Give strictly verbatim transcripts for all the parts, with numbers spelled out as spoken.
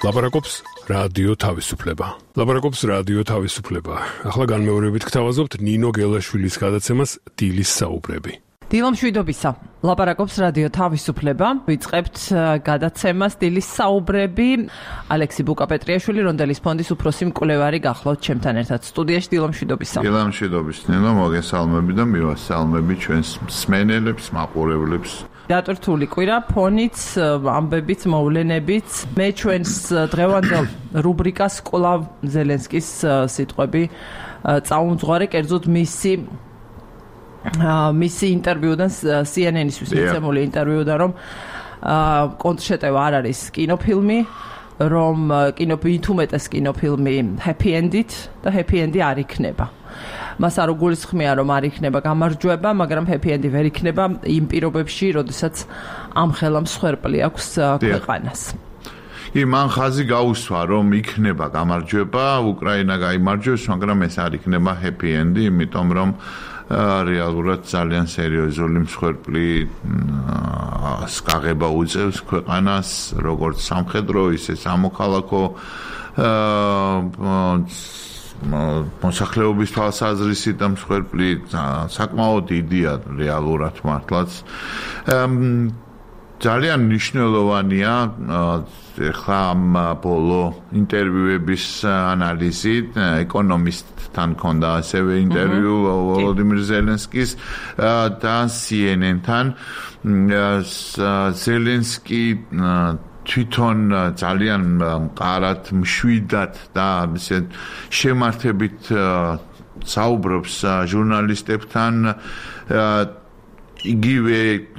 ლაპარაკობს რადიო თავისუფლება. ლაპარაკობს რადიო თავისუფლება. ახლა განმეორებით გთავაზობთ ნინო გელაშვილის გადაცემას დილის საუბრები. დილომშვიდობისა. ლაპარაკობს რადიო თავისუფლება. ვიწყებთ გადაცემას დილის საუბრები. ალექსი ბუკაპეტრიაშვილი, რონდელის ფონდის უფროსი მკვლევარი გახლავთ ჩემთან ერთად სტუდიაში. დილომშვიდობისა. დილომშვიდობის ნინო, მოგესალმები და მივასალმები ჩვენს მსმენელებს, მაყურებლებს. დატვირთული კვირა, ფონიც, ამბებიც, მოვლენებიც. მე ჩვენს დღევანდელ რუბრიკას კვლავ ზელენსკის სიტყვები წაუმძღვარი, კერძოდ მისი მისი ინტერვიუდან C N N-ისთვის მიცემული ინტერვიუდან, რომ კონტრშეტევა არ არის კინოფილმი, რომ კინოფილმი უმეტეს კინოფილმი happy end-ით და happy end-ი არ იქნება. მას არ უგულისხმია, რომ არ იქნება გამარჯვება, მაგრამ happy end-ი ვერ იქნება იმ პირობებში, როდესაც ამ ხელამსხვერპლი აქვს ქვეყანას. კი, მან ხაზი გაუსვა, რომ იქნება გამარჯვება, უკრაინა გაიმარჯვებს, მაგრამ ეს არ იქნება happy end-ი, იმიტომ რომ რეალურად ძალიან სერიოზული მსხვერპლი გაღება უწევს ქვეყანას, როგორც სამხედრო, ისე სამოქალაქო მოსახლეობის თვალსაზრისით და მსხვერპლი საკმაოდ დიდია რეალურად მართლაც. ძალიან მნიშვნელოვანია ახლა ამ ბოლო ინტერვიუების ანალიზი, ეკონომისტთან ქონდა ასევე ინტერვიუ ვოლოდიმირ ზელენსკის და C N N-თან. ზელენსკი თვითონ ძალიან მყარად, მშვიდად და ისე შემართებით საუბრობს ჟურნალისტებთან, იგივე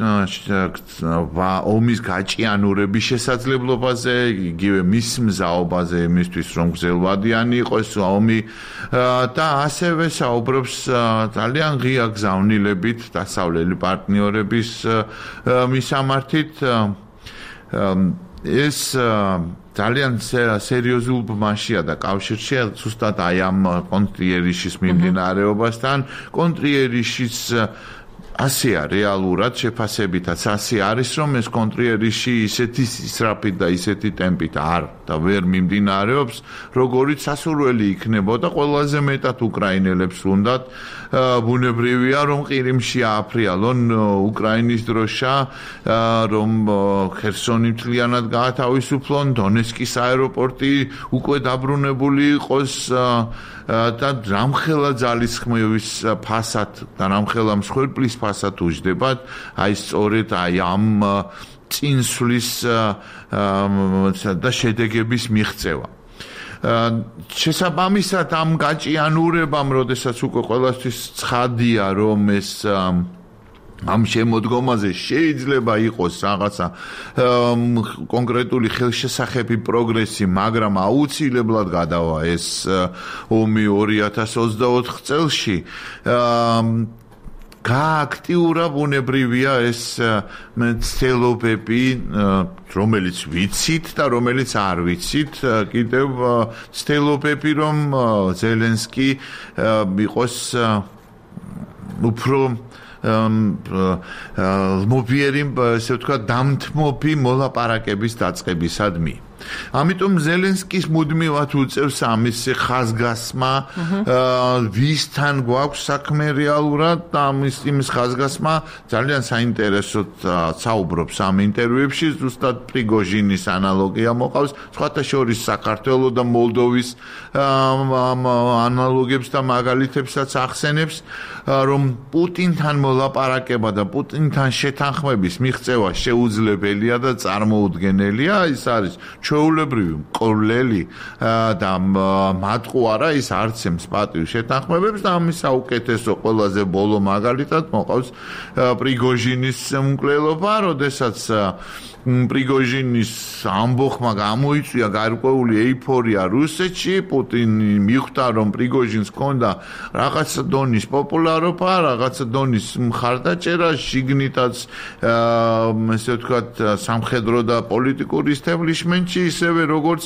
ომის გაჭიანურების შესაძლებლობაზე, იგივე მის მზაობაზე იმისთვის, რომ გრძელვადიანი იყოს ომი და ასევე საუბრობს ძალიან ღია გზავნილებით დასავლელი პარტნიორების მისამართით. ეს ძალიან სერიოზულ ბმაშია და კავშირშია ზუსტად აი ამ კონტრიერიშის მიმდინარეობასთან. კონტრიერიშის ასეა რეალურად შეფასებითაც ასე არის, რომ ეს კონტრიერიში ისეთი ისრაფით და ისეთი ტემპით არ და ვერ მიმდინარეობს, როგორიც სასურველი იქნებოდა ყველაზე მეტად უკრაინელებს უნდათ. ბუნებრივია, რომ ყირიმში ააფრიალონ უკრაინის დროშა, რომ ხერსონი მთლიანად გაათავისუფლონ, დონეცკის აეროპორტი უკვე დაბრუნებული იყოს და რამხელა ძალისხმევის ფასად და რამხელა მსხვერპლის ფასად უჯდებათ, აი სწორედ აი ამ წინსვლის და შედეგების მიღწევა. შესაბამისად ამ გაჭიანურებამ, როდესაც უკვე ყველასთვის ცხადია, რომ ეს ამ შემოდგომაზე შეიძლება იყოს რაღაცა კონკრეტული ხელშესახები პროგრესი, მაგრამ აუცილებლად გადავა ეს ომი ორი ათას ოცდაოთხ წელში. გააქტიურა ბუნებრივია ეს მცდელობები, რომელიც ვიცით და რომელიც არ ვიცით, კიდევ მცდელობები, რომ ზელენსკი იყოს უფრო მობიერი, ესე ვთქვა, დამთმობი მოლაპარაკების დაწყებისადმი. ამიტომ ზელენსკის მუდმივად უწევს ამის ხაზგასმა, ვისთან გვაქვს საქმე რეალურად და ამის იმის ხაზგასმა ძალიან საინტერესოდ საუბრობს ამ ინტერვიუებში, ზუსტად პრიგოჟინის ანალოგია მოყავს, სხვათა შორის საქართველოს და მოლდოვის ანალოგებს და მაგალითებსაც ახსენებს, რომ პუტინთან მოლაპარაკება და პუტინთან შეთანხმების მიღწევა შეუძლებელია და წარმოუდგენელია. ის არის ჩვეულებრივი მკვლელი და მატყუარა, ის არც ემს პატივ შეთანხმებებს და ამის საუკეთესო ყველაზე ბოლო მაგალითად მოყავს პრიგოჟინის მკვლელობა, როდესაც პრიგოჟინის ამბოხმა გამოიწვია გარკვეული ეიფორია რუსეთში, პუტინი მიხვდა, რომ პრიგოჟინს ჰქონდა რაღაცა დონის პოპულარობა, რაღაცა დონის მხარდაჭერა, შიგნითაც ესე ვთქვათ სამხედრო და პოლიტიკურ ისტებლიშმენტში, ისევე როგორც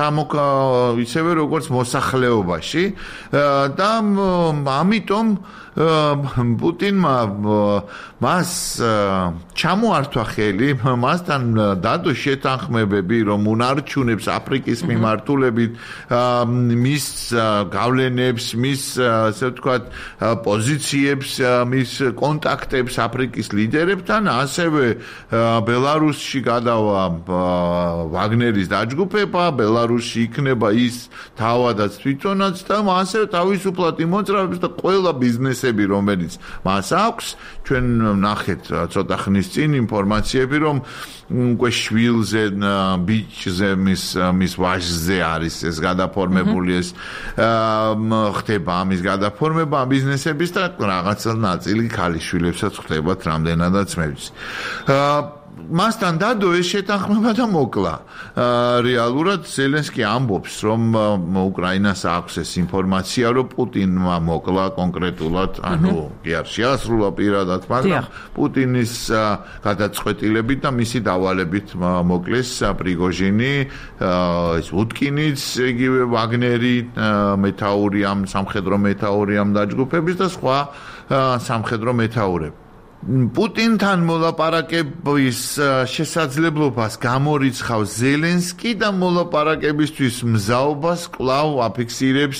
ისევე როგორც მოსახლეობაში და ამიტომ პუტინმა მას ჩამოართვა ხელი, მასთან დადო შეთანხმებები, რომ უნარჩუნებს აფრიკის მიმართულებით მის გავლენებს, მის ასე ვთქვათ პოზიციებს, მის კონტაქტებს აფრიკის ლიდერებთან, ასევე ბელარუსში გადავა ვაგნერის დაჯგუფება, ბელარუსში იქნება ის თავადაც თვითონაც და ასევე თავისუფლად იმოძრავებს და ყველა ბიზნესები, რომელიც მას აქვს, ჩვენ ნახეთ ცოტა ხნის წინ ინფორმაციები, რომ უკვე შვილზე, ბიჭზე, მის მის ვაჟზე არის ეს გადაფორმებული, ეს ხდება ამის გადაფორმება ბიზნესების და რაღაცა ნაწილი ქალიშვილებსაც ხდებათ, რამდენადაც მე ვიცი. მასთან დადო ეს შეთანხმება და მოკლა. რეალურად ზელენსკი ამბობს, რომ უკრაინას აქვს ეს ინფორმაცია, რომ პუტინმა მოკლა კონკრეტულად, ანუ კი არ შეასრულა პირადად, მაგრამ პუტინის გადაწყვეტილებით და მისი დავალებით მოკლეს პრიგოჟინი, ეს უტკინიც, იგივე ვაგნერი, მეთაური ამ სამხედრო მეთაური ამ დაჯგუფების და სხვა სამხედრო მეთაურები. პუტინთან მოლაპარაკების შესაძლებლობას გამორიცხავს ზელენსკი და მოლაპარაკებისთვის მზაობას კვლავ აფიქსირებს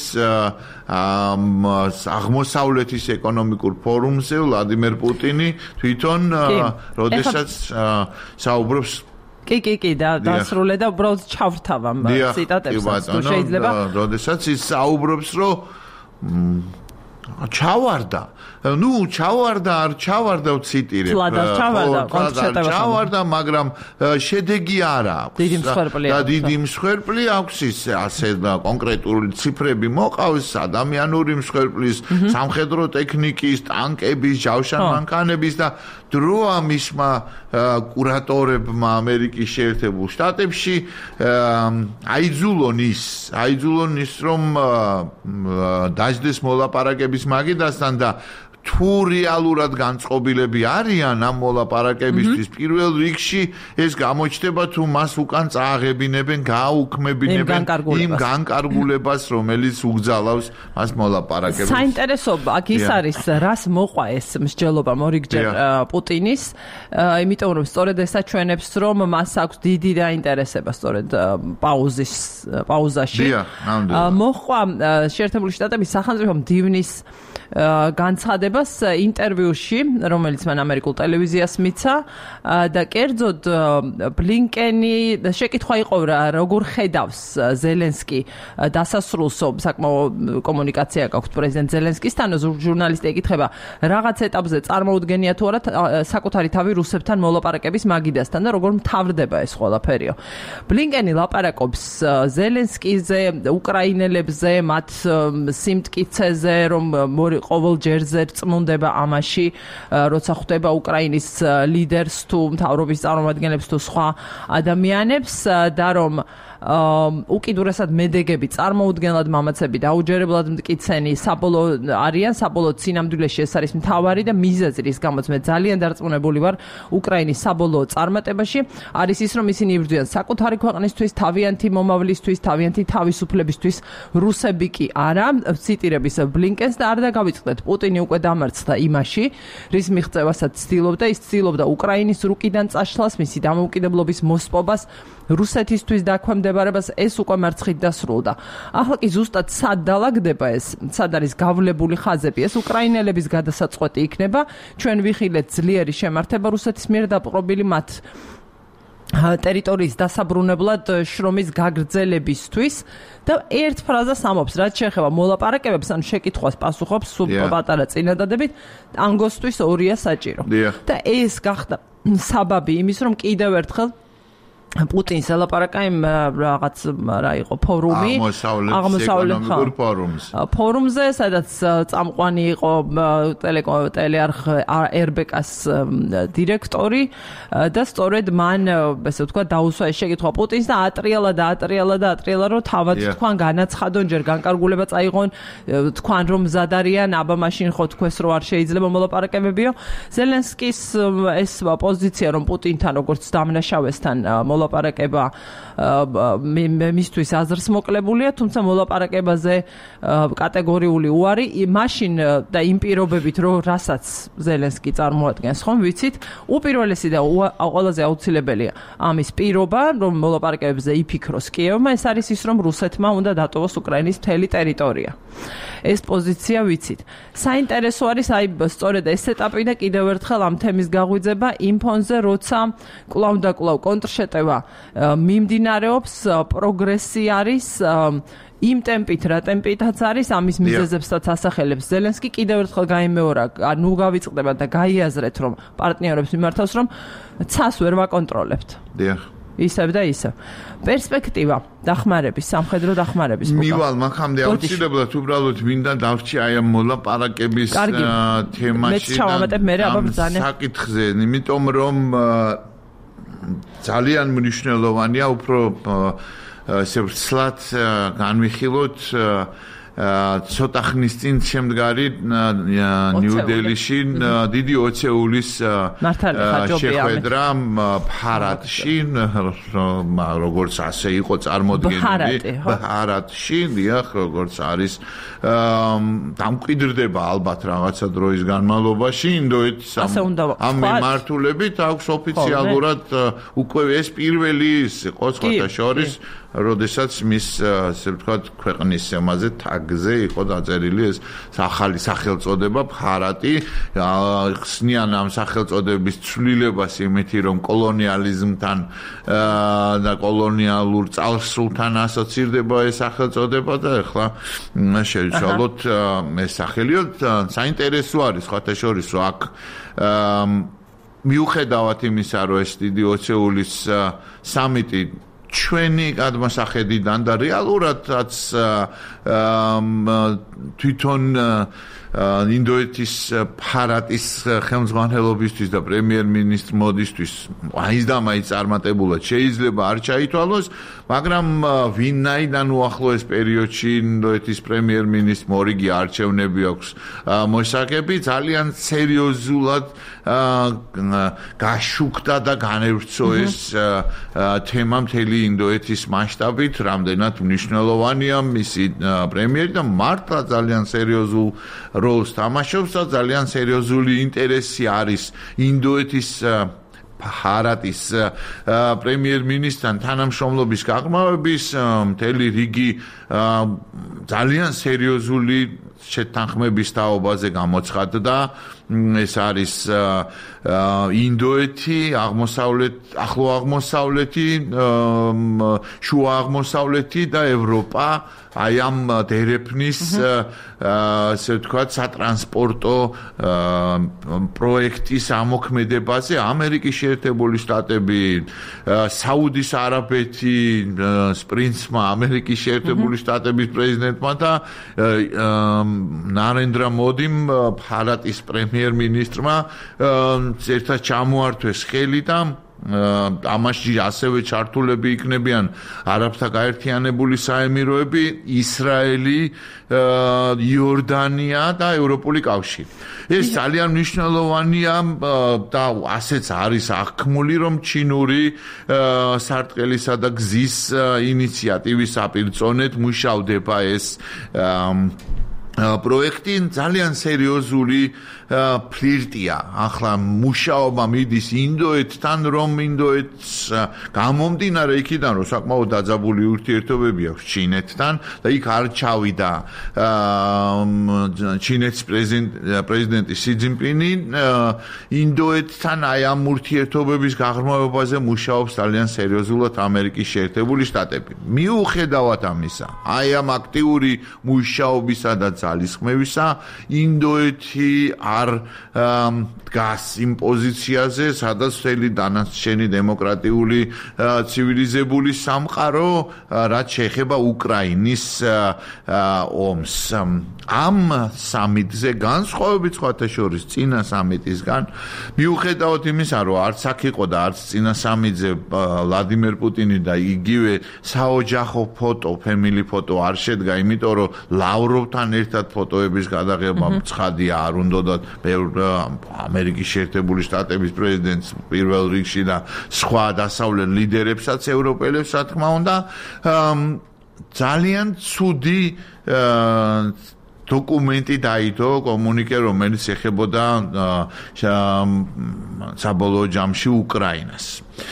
აღმოსავლეთის ეკონომიკურ ფორუმზე ვლადიმერ პუტინი თვითონ როდესაც საუბრობს კი კი კი და დასრულე და უბრალოდ ჩავრთავამ ციტატებს თუ შეიძლება როდესაც ის საუბრობს რომ ჩავარდა ნუ ჩავარდა არ ჩავარდა ვციტირებ ჩავარდა მაგრამ შედეგი არ აქვს დიდი მსხვერპლი და დიდი მსხვერპლი აქვს ის ასე კონკრეტული ციფრები მოყავს ადამიანური მსხვერპლის სამხედრო ტექნიკის ტანკების ჯავშანმანქანების და დროა მისმა კურატორებმა ამერიკის შეერთებულ შტატებში აიძულონ ის აიძულონ ის რომ დაждდეს მოლაპარაკების მაგიდასთან და თუ რეალურად განწყობილები არიან ამ მოლაპარაკებისთვის პირველ რიგში ეს გამოჩნდება თუ მას უკან წააღებინებენ, გააუქმებინებენ იმ განკარგულებას, რომელიც უგზალავს მას მოლაპარაკებებს. საინტერესო აქ ის არის, რას მოყვა ეს მსჯელობა მორიგჯერ პუტინის, იმიტომ რომ სწორედ ეს აჩვენებს, რომ მას აქვს დიდი დაინტერესება სწორედ პაუზის პაუზაში. მოყვა შეერთებული შტატების სახელმწიფო მდივნის განცხადებას ინტერვიუში, რომელიც მან ამერიკულ ტელევიზიას მიცა და კერძოდ ბლინკენი შეკითხვა იყო რა როგორ ხედავს ზელენსკი დასასრულს საკმაო კომუნიკაცია გაქვთ პრეზიდენტ ზელენსკისთან ჟურნალისტი ეკითხება რაღაც ეტაპზე წარმოუდგენია თუ არა საკუთარი თავი რუსებთან მოლაპარაკების მაგიდასთან და როგორ მთავრდება ეს ყველაფერიო. ბლინკენი ლაპარაკობს ზელენსკიზე, უკრაინელებზე, მათ სიმტკიცეზე, რომ ყოველ ჯერზე წმუნდება ამაში, როცა ხვდება უკრაინის ლიდერს თუ მთავრობის წარმომადგენლებს თუ სხვა ადამიანებს და რომ უკიდურესად მედეგები წარმოუდგენლად მამაცები დაუჯერებლად მტკიცენი საბოლოო არიან, საბოლოო სინამდვილეში ეს არის მთავარი და მიზეზი, რის გამოც მე ძალიან დარწმუნებული ვარ უკრაინის საბოლოო წარმატებაში არის ის, რომ ისინი იბრძვიან საკუთარი ქვეყნისთვის, თავიანთი მომავლისთვის, თავიანთი თავისუფლებისთვის, რუსები კი არა. ციტირების ბლინკენს და არ დაგავიწყდეთ, პუტინი უკვე დამარცხდა იმაში, რის მიღწევასაც ცდილობდა, ის ცდილობდა უკრაინის რუკიდან წაშლას, მისი დამოუკიდებლობის მოსპობას, რუსეთისთვის დაქვემდებარებას, ეს უკვე მარცხით დასრულდა. ახლა კი ზუსტად სად დალაგდება ეს, სად არის გავლებული ხაზები, ეს უკრაინელების გადასაწყვეტი იქნება, ჩვენ ვიხილეთ ძლიერი შემართება რუსეთის მიერ დაპყრობილი მათ ტერიტორიის დასაბრუნებლად შრომის გაგრძელებისთვის და ერთ ფრაზას ამობს, რაც შეეხება მოლაპარაკებებს, ან შეკითხვას პასუხობს პატარა წინადადებით, ანგოსთვის ორია საჭირო. და ეს გახდა საბაბი იმის, რომ კიდევ ერთხელ პუტინს ელაპარაკა იმ რაღაც რა იყო ფორუმი აღმოსავლეთ ეკონომიკურ ფორუმს ფორუმზე სადაც წამყვანი იყო ტელეარხ er be ka-ს დირექტორი და სწორედ მან ესე ვთქვა დაუსვა ეს შეკითხვა პუტინს და ატრიალა და ატრიალა და ატრიალა რომ თავად თქვან განაცხადონ ჯერ განკარგულება წაიღონ თქვან რომ მზად არიან აბა მაშინ ხო თქვეს რომ არ შეიძლება მოლაპარაკებებიო ზელენსკის ეს პოზიცია რომ პუტინთან როგორც დამნაშავესთან მოლაპარაკება მისთვის აზრს მოკლებულია, თუმცა მოლაპარაკებაზე კატეგორიული უარი მაშინ და იმ პირობებით, რომ რასაც ზელენსკი წარმოადგენს, ხომ ვიცით, უპირველესი და ყველაზე აუცილებელია ამის პირობა, რომ მოლაპარაკებებზე იფიქროს კიევმა, ეს არის ის, რომ რუსეთმა უნდა დატოვოს უკრაინის მთელი ტერიტორია. ეს პოზიცია ვიცით. საინტერესო არის აი სწორედ ეს ეტაპი და კიდევ ერთხელ ამ თემის გაღვიძება იმ ფონზე, როცა კვლავ და კვლავ კონტრშეტევა მიმდინარეობს, პროგრესი არის იმ ტემპით, რა ტემპითაც არის, ამის მიზეზებსაც ასახელებს ზელენსკი. კიდევ ერთხელ გაიმეორა, ნუ გავიწყდება და გაიაზრეთ, რომ პარტნიორებს მიმართავს, რომ ცას ვერ ვაკონტროლებთ. დიახ. ისევ და ისევ. პერსპექტივა დახმარების, სამხედრო დახმარების. მივალ მაგამდე აუცილებლად უბრალოდ მინდა დავრჩი აი ამ მოლაპარაკების თემაში და საკითხზე, იმიტომ რომ ძალიან მნიშვნელოვანია უფრო ესე ვცლად განვიხილოთ ცოტა ხნის წინ შემდგარი ნიუ-დელიში დიდი ოცეულის შეხვედრა ბჰარატში, როგორც ასე იყო წარმოდგენილი, ბჰარატში, დიახ, როგორც არის დამკვიდრდება ალბათ რაღაცა დროის განმავლობაში, ინდოეთის ამ მიმართულებით აქვს ოფიციალურად უკვე ეს პირველი იყო სხვათა შორის, როდესაც მის ასე ვთქვათ ქვეყნის ზემაზე თაგზე იყო დაწერილი ეს ახალი სახელწოდება ბჰარატი, ხსნიან ამ სახელწოდების ცვლილებას იმითი, რომ კოლონიალიზმთან და კოლონიალურ წარსულთან ასოცირდება ეს სახელწოდება და ახლა შევცვალოთ ეს სახელიო. საინტერესო არის სხვათა შორის, რომ აქ მიუხედავად იმისა, რომ ეს დიდი ოცეულის სამიტი ჩვენი გადმოსახედიდან და რეალურადაც თვითონ ინდოეთის ბჰარატის ხელმძღვანელობისთვის და პრემიერ-მინისტრ მოდისთვის აიც და მაიც წარმატებულად შეიძლება არ ჩაითვალოს, მაგრამ ვინაიდან უახლოეს პერიოდში ინდოეთის პრემიერ-მინისტრ მორიგი არჩევნები აქვს მოსაგები, ძალიან სერიოზულად გაშუქდა და განევრცო ეს თემა მთელი ინდოეთის მასშტაბით, რამდენად მნიშვნელოვანია მისი პრემიერი და მართლა ძალიან სერიოზულ როლს თამაშობს და ძალიან სერიოზული ინტერესი არის ინდოეთის ბჰარატის პრემიერ-მინისტრთან თანამშრომლობის გაღრმავების, მთელი რიგი ძალიან სერიოზული შეთანხმების თაობაზე გამოცხადდა. ეს არის ინდოეთი, აღმოსავლეთ, ახლო აღმოსავლეთი, შუა აღმოსავლეთი და ევროპა აი ამ დერეფნის ასე ვთქვათ სატრანსპორტო პროექტის ამოქმედებაზე ამერიკის შეერთებული შტატები, საუდის არაბეთი პრინცმა, ამერიკის შეერთებული შტატების პრეზიდენტმა და ნარენდრა მოდიმ ბჰარატის პრემიერ-მინისტრმა ერთად ჩამოართვეს ხელი და ამაში ასევე ჩართულები იქნებიან არაბთა გაერთიანებული საემიროები, ისრაელი, იორდანია და ევროპული კავშირი. ეს ძალიან მნიშვნელოვანია და ასეც არის აღქმული, რომ ჩინური სარტყელისა და გზის ინიციატივის საპირწონედ მუშავდება ეს პროექტი. ძალიან სერიოზული ფლირტია. ახლა მუშაობა მიდის ინდოეთთან, რომ ინდოეთს გამომდინარე იქიდან, რომ საკმაოდ დაძაბული ურთიერთობები აქვს ჩინეთთან და იქ არ ჩავიდა ჩინეთის პრეზიდენტი სი ძინპინი, ინდოეთთან აი ამ ურთიერთობების გაღრმავებაზე მუშაობს ძალიან სერიოზულად ამერიკის შეერთებული შტატები. მიუხედავად ამისა, აი ამ აქტიური მუშაობისა და ძალისხმევისა, ინდოეთი არ დგას იმ პოზიციაზე, სადაც მთელი დანარჩენი დემოკრატიული ცივილიზებული სამყარო, რაც შეეხება უკრაინის ომს. ამ სამიტზე განსხვავებით სხვათა შორის წინა სამიტისგან, მიუხედავად იმისა, რომ არც აქ იყო და არც წინა სამიტზე ვლადიმერ პუტინი და იგივე საოჯახო ფოტო, ფემილი ფოტო არ შედგა, იმიტომ რომ ლავროვთან ერთად ფოტოების გადაღება ცხადია არ უნდათ ამერიკის შეერთებული შტატების პრეზიდენტს პირველ რიგში და სხვა დასავლელ ლიდერებსაც ევროპელებს რა თქმა უნდა ძალიან ცუდი დოკუმენტი დაიდო კომუნიკე რომელიც ეხებოდა საბოლოო ჯამში უკრაინას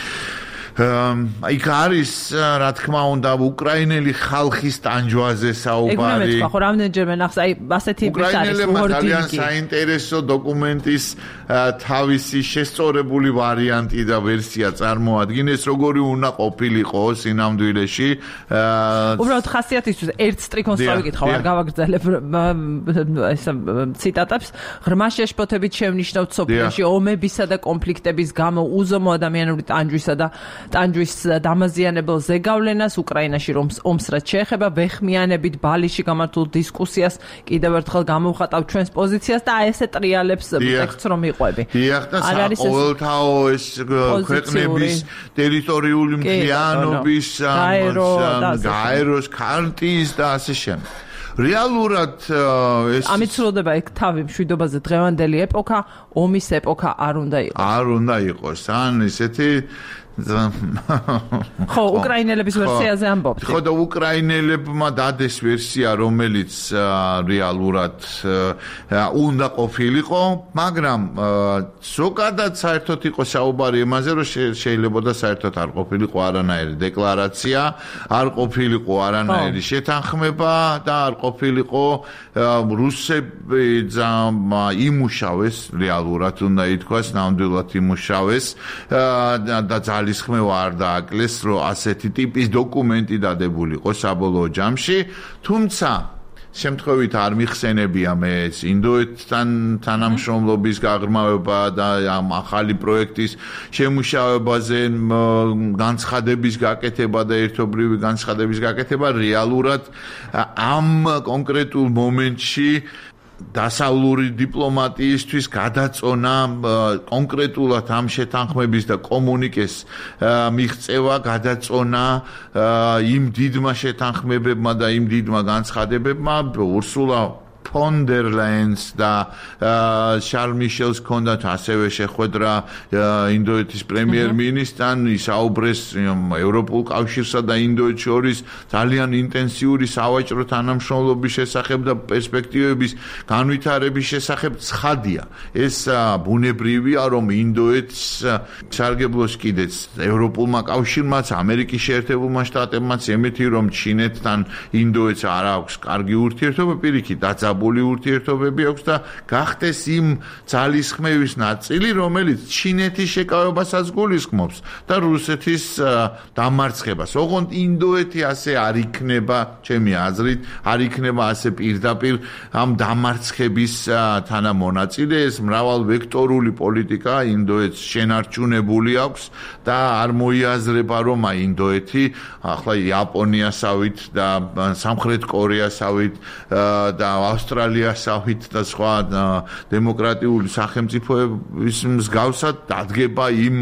იქ არის რა თქმა უნდა უკრაინელი ხალხის ტანჯვაზე საუბარი. ეგ ხო რამდენჯერმე ნახს აი ასეთი ის არის ვორდინგი. ძალიან საინტერესო დოკუმენტის თავისი შესწორებული ვარიანტი და ვერსია წარმოადგენს როგორი უნდა ყოფილიყო სინამდვილეში. უბრალოდ ხასიათისთვის ერთ სტრიქონს წავიკითხავ არ გავაგრძელებ ეს ციტატებს ღრმა შეშფოთებით შევნიშნავთ სოფიაში ომებისა და კონფლიქტების გამო უზომო ადამიანური ტანჯვისა და ტანჯვის დამაზიანებელ ზეგავლენას უკრაინაში რომ ომს რაც შეეხება ვეხმიანებით ბალიში გამართულ დისკუსიას კიდევ ერთხელ გამოვხატავ ჩვენს პოზიციას და აი ესე ტრიალებს ტექსტს რომ იყვები. დიახ და ყოველთაო ეს ქვეყნების ტერიტორიული მთლიანობის გაეროს ქარტიის და ასე შემდეგ. რეალურად ეს ამით სრულდება ეგ თავი მშვიდობაზე დღევანდელი ეპოქა ომის ეპოქა არ უნდა იყოს. არ უნდა იყოს. ან ისეთი ხო უკრაინელების ვერსიაზე ამბობთ. ხო და უკრაინელებმა დადეს ვერსია რომელიც რეალურად უნდა ყოფილიყო, მაგრამ ზოგადად საერთოდ იყო საუბარი იმაზე რომ შეიძლება და საერთოდ არ ყოფილიყო არანაირი დეკლარაცია, არ ყოფილიყო არანაირი შეთანხმება და არ ყოფილიყო რუსები იმუშავეს რეალურად უნდა ითქვას, ნამდვილად იმუშავეს და ძალისხმევა არ დააკლეს, რომ ასეთი ტიპის დოკუმენტი დადებულიყო საბოლოო ჯამში, თუმცა შემთხვევით არ მიხსენებია მე ეს ინდოეთთან თანამშრომლობის გაღრმავება და ამ ახალი პროექტის შემუშავებაზე განცხადების გაკეთება და ერთობლივი განცხადების გაკეთება რეალურად ამ კონკრეტულ მომენტში დასავლური დიპლომატიისთვის გადაწონა კონკრეტულად ამ შეთანხმების და კომუნიკეს მიღწევა გადაწონა იმ დიდმა შეთანხმებებმა და იმ დიდმა განცხადებებმა ურსულა ფონ დერ ლაიენს და შარლ მიშელს ჰქონდათ ასევე შეხვედრა ინდოეთის პრემიერ-მინისტრთან, ისაუბრეს ევროპულ კავშირსა და ინდოეთს შორის ძალიან ინტენსიური სავაჭრო თანამშრომლობის შესახებ და პერსპექტივების განვითარების შესახებ. ცხადია, ეს ბუნებრივია, რომ ინდოეთს სარგებლოს კიდეც ევროპულმა კავშირმაც, ამერიკის შეერთებულმა შტატებმაც ემეთი, რომ ჩინეთთან ინდოეთს არ აქვს კარგი ურთიერთობა, პირიქით დაძაბული ურთიერთობები აქვს და გახდეს იმ ძალისხმევის ნაწილი, რომელიც ჩინეთის შეკავებასაც გულისხმობს და რუსეთის დამარცხებას. ოღონდ ინდოეთი ასე არ იქნება, ჩემი აზრით, არ იქნება ასე პირდაპირ ამ დამარცხების თანამონაწილე. ეს მრავალვექტორული პოლიტიკა ინდოეთს შენარჩუნებული აქვს და არ მოიაზრება, რომ აი ინდოეთი ახლა იაპონიასავით და სამხრეთ კორეასავით და ავსტრალიასავით და სხვა დემოკრატიული სახელმწიფოების მსგავსად დადგება იმ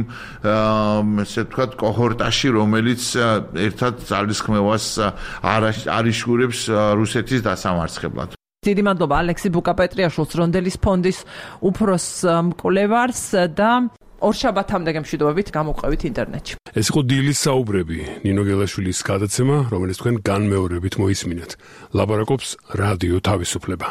ესე ვთქვათ კოჰორტაში, რომელიც ერთად ძალისხმევას არიშურებს რუსეთის დასამარცხებლად. დიდი მადლობა ალექსი ბუკაპეტრიაშვილს, რონდელის ფონდის უფროს მკვლევარს და ორშაბათამდე გემშვიდობებით გამოყვებით ინტერნეტში. ეს იყო დილის საუბრები, ნინო გელაშვილის გადაცემა, რომელიც თქვენ განმეორებით მოისმინეთ. ლაპარაკობს რადიო თავისუფლება.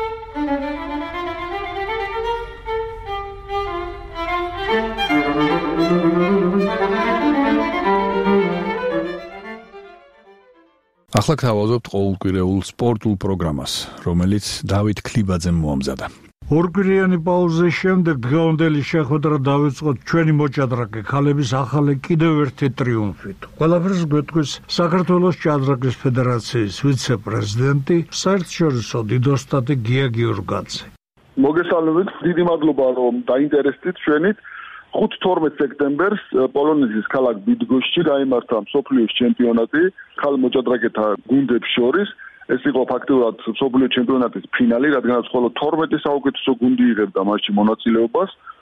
ახლა გთავაზობთ ყოველკვირეულ სპორტულ პროგრამას, რომელიც დავით ქლიბაძემ მოამზადა. ორკვირიანი პაუზის შემდეგ დღევანდელი შეხვედრა დავიწყოთ ჩვენი მოჭადრაკე ქალების ახალი კიდევ ერთი ტრიუმფით. ყველაფერს გვეტყვის საქართველოს ჭადრაკის ფედერაციის ვიცე-პრეზიდენტი, საერთაშორისო დიდოსტატი გია გიორგაძე. მოგესალმებით, დიდი მადლობა რომ დაინტერესდით ჩვენით. ხუთი თორმეტი სექტემბერს პოლონეთის ქალაქ ბიდგოშჩი გაიმართა მსოფლიოს ჩემპიონატი ხალ მოჭადრაკეთა გუნდებს შორის. ეს იყო ფაქტურად მსოფლიო ჩემპიონატის ფინალი, რადგანაც მხოლოდ თორმეტი საუკეთესო გუნდი იღებდა მასში მონაწილეობას.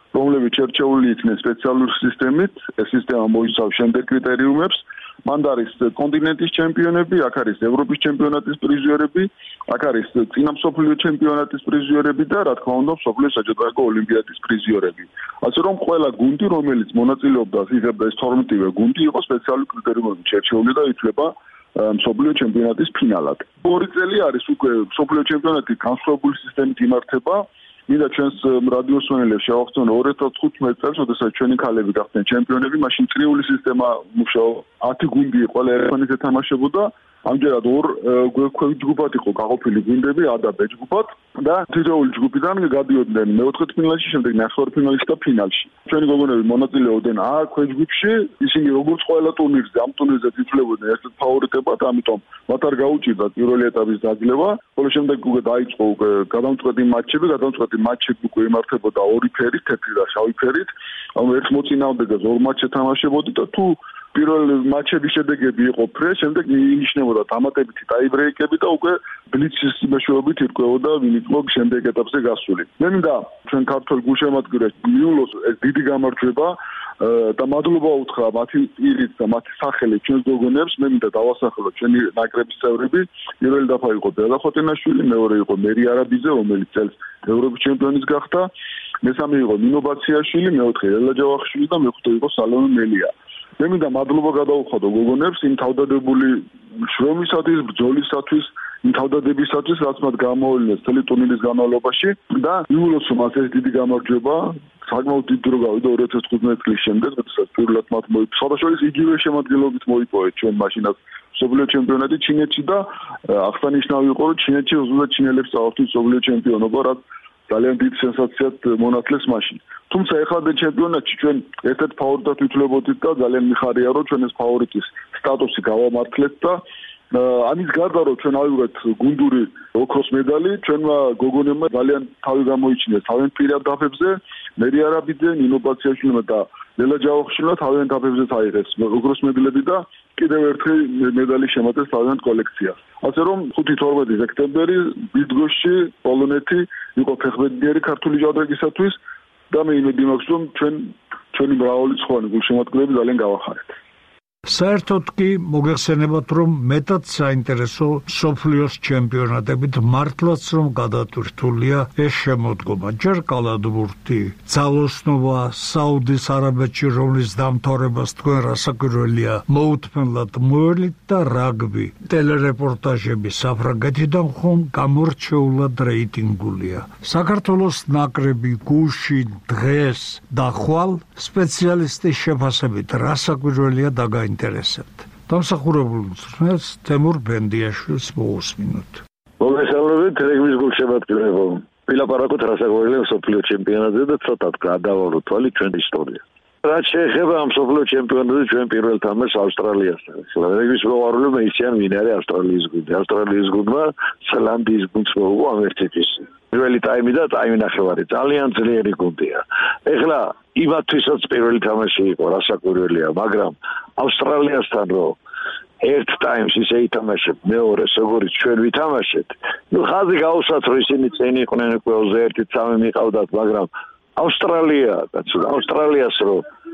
რომლებიც შერჩეული იქნენ სპეციალური სისტემით, ეს სისტემა მოიცავს შემდეგ კრიტერიუმებს. მან არის კონტინენტის ჩემპიონები, აქ არის ევროპის ჩემპიონატის პრიზიორები, აქ არის წინა მსოფლიო ჩემპიონატის პრიზიორები და რა თქმა უნდა მსოფლიო საჯარო ოლიმპიადის პრიზიორები. ასე რომ ყველა გუნდი, რომელიც მონაწილეობდა FIFA-ს ეს თორმეტივე გუნდი იყო სპეციალური კრიტერიუმებით შერჩეული და ითვლება მსოფლიო ჩემპიონატის ფინალად. ორი წელი არის უკვე მსოფლიო ჩემპიონატი განსხვავებული სისტემით იმართება. მინდა ჩვენს რადიოს მსმენელებს შევახსენო ორი ათას თხუთმეტ წელს, როდესაც ჩვენი ქალები გახდნენ ჩემპიონები, მაშინ წრიული სისტემა მუშაობდა. ათი გუნდი ყველა ერთმანეთს ეთამაშებოდა. ამჯერად ორ ქვეჯგუფად იყო გაყოფილი გუნდები, A და B ჯგუფად და თითოეული ჯგუფიდან გადიოდნენ მეოთხედფინალში, შემდეგ ნახევარფინალში და ფინალში. ჩვენი გოგონები მონაწილეობდნენ A ქვეჯგუფში, ისინი როგორც ყველა ტურნირზე, ამ ტურნირზე ითვლებოდნენ ერთ-ერთ ფავორიტებად, ამიტომ მათ არ გაუჭირდათ პირველი ეტაპის დაძლევა, ხოლო შემდეგ უკვე დაიწყო უკვე გადამწყვეტი მატჩები, გადამწყვეტი მატჩები უკვე იმართებოდა ორი ფერით, თეთრი და შავი ფერით. ანუ ერთ მოწინააღმდეგეს ორ მატჩს ეთამაშებოდი და თუ პირველ მატჩების შედეგები იყო ფრე, შემდეგ ინიშნებოდა დამატებითი ტაიბრეიკები და უკვე ბლიცის მეშვეობით ირკვეოდა ვინ იყო შემდეგ ეტაპზე გასული. მე მინდა ჩვენ ქართულ გულშემატკივრებს მიულოს ეს დიდი გამარჯვება და მადლობა უთხრა მათი პირით და მათი სახელით ჩვენს გოგონებს. მე მინდა დავასახელო ჩვენი ნაკრების წევრები. პირველი დაფა იყო ბელა ხოტენაშვილი, მეორე იყო მერი არაბიძე, რომელიც წელს ევროპის ჩემპიონის გახდა. მესამე იყო ნინო ბაციაშვილი, მეოთხე ელა ჯავახიშვილი და მეხუთე იყო სალომე მელია. მე მინდა მადლობა გადავუხადო გოგონებს იმ თავდადებული შრომისათვის, ბრძოლისათვის, იმ თავდადებისათვის, რაც მათ გამოავლინეს წელი ტურნირის განმავლობაში და მიულოცო მას ეს დიდი გამარჯვება. საკმაოდ დიდი დრო გავიდა ორი ათას თხუთმეტ წლის შემდეგ, როდესაც პირველად მათ მოიპოვა. სხვადასხვა იგივე შემადგენლობით მოიპოვეთ ჩვენ მაშინაც მსოფლიო ჩემპიონატი ჩინეთში და აღსანიშნავი იყო, რომ ჩინეთში უზრუნველყოფდა ჩინელებს წავართვით მსოფლიო ჩემპიონობა, რაც ძალიან დიდ სენსაციად მონათლეს მაშინ. თუმცა ეხლა ჩემპიონატში ჩვენ ერთ-ერთ ფავორიტად ვითვლებოდით და ძალიან მიხარია, რომ ჩვენ ეს ფავორიტის სტატუსი გავამართლეთ და ამის გარდა რომ ჩვენ ავიღეთ გუნდური ოქროს медаლი, ჩვენმა გოგონებმა ძალიან თავი გამოიჩინეს თავენ პირად დაფებზე, მერი არაბიძე, ნინო ბაციაშვილმა და ლელა ჯავახიშვილმა თავენ დაფებზე აიღეს ოქროს медаლები და კიდევ ერთხელ медаლი შემატეს თავიანთ კოლექციას. ასე რომ ხუთი თორმეტი სექტემბერი ბიდგოში პოლონეთი იყო ფეხბურთიერი ქართული ჟანრისათვის და მე იმედი მაქვს რომ ჩვენ ჩვენი მრავალი სხვა გულშემატკივრები ძალიან გავახარეთ. საერთოდ კი მოგეხსენებათ რომ მეტად საინტერესო სოფლიოს ჩემპიონატებით მართლაც რომ გადატვირთულია ეს შემოდგომა. ჯერ კალათბურთი, ძალოსნობა საუდის არაბეთში, რომლის დამთავრებას თქვენ რასაკვირველია მოუთმენლად მოელით და რაგბი. ტელერეპორტაჟები საფრანგეთიდან ხომ გამორჩეულად რეიტინგულია. საქართველოს ნაკრები გუშინ დღეს და ხვალ სპეციალისტის შეფასებით რასაკვირველია დაგა ინტერესებთ. დამსახურებულ მწვრთნელს თემურ ბენდიაშვილს მოусმინოთ. მოგესალმებით რეგბის გულშემატკივრებო. ვილაპარაკოთ რასაკვირველია მსოფლიო ჩემპიონატზე და ცოტა გადავავალოთ თვალი ჩვენ ისტორია. რაც შეეხება ამ მსოფლიო ჩემპიონატზე ჩვენ პირველ თამაშს ავსტრალიასთან. რეგბის მოყვარულებმა იციან ვინ არის ავსტრალიის გუნდი. ავსტრალიის გუნდმა ზელანდიის გუნდს მოუღო ამ ერთის. პირველი ტაიმი და ტაიმი ნახევარი ძალიან ძლიერი გუნდია. ეხლა იმათვისაც პირველი თამაში იყო რასაკვირველია, მაგრამ ავსტრალიასთან რო ერთ ტაიმს ისე ითამაშებ, მეორეს როგორც ჩვენ ვითამაშეთ, ნუ ხაზი გაუსვათ რომ ისინი წინ იყვნენ ყველაზე ერთი სამი მიყავდათ, მაგრამ ავსტრალია, კაცო, ავსტრალიას რო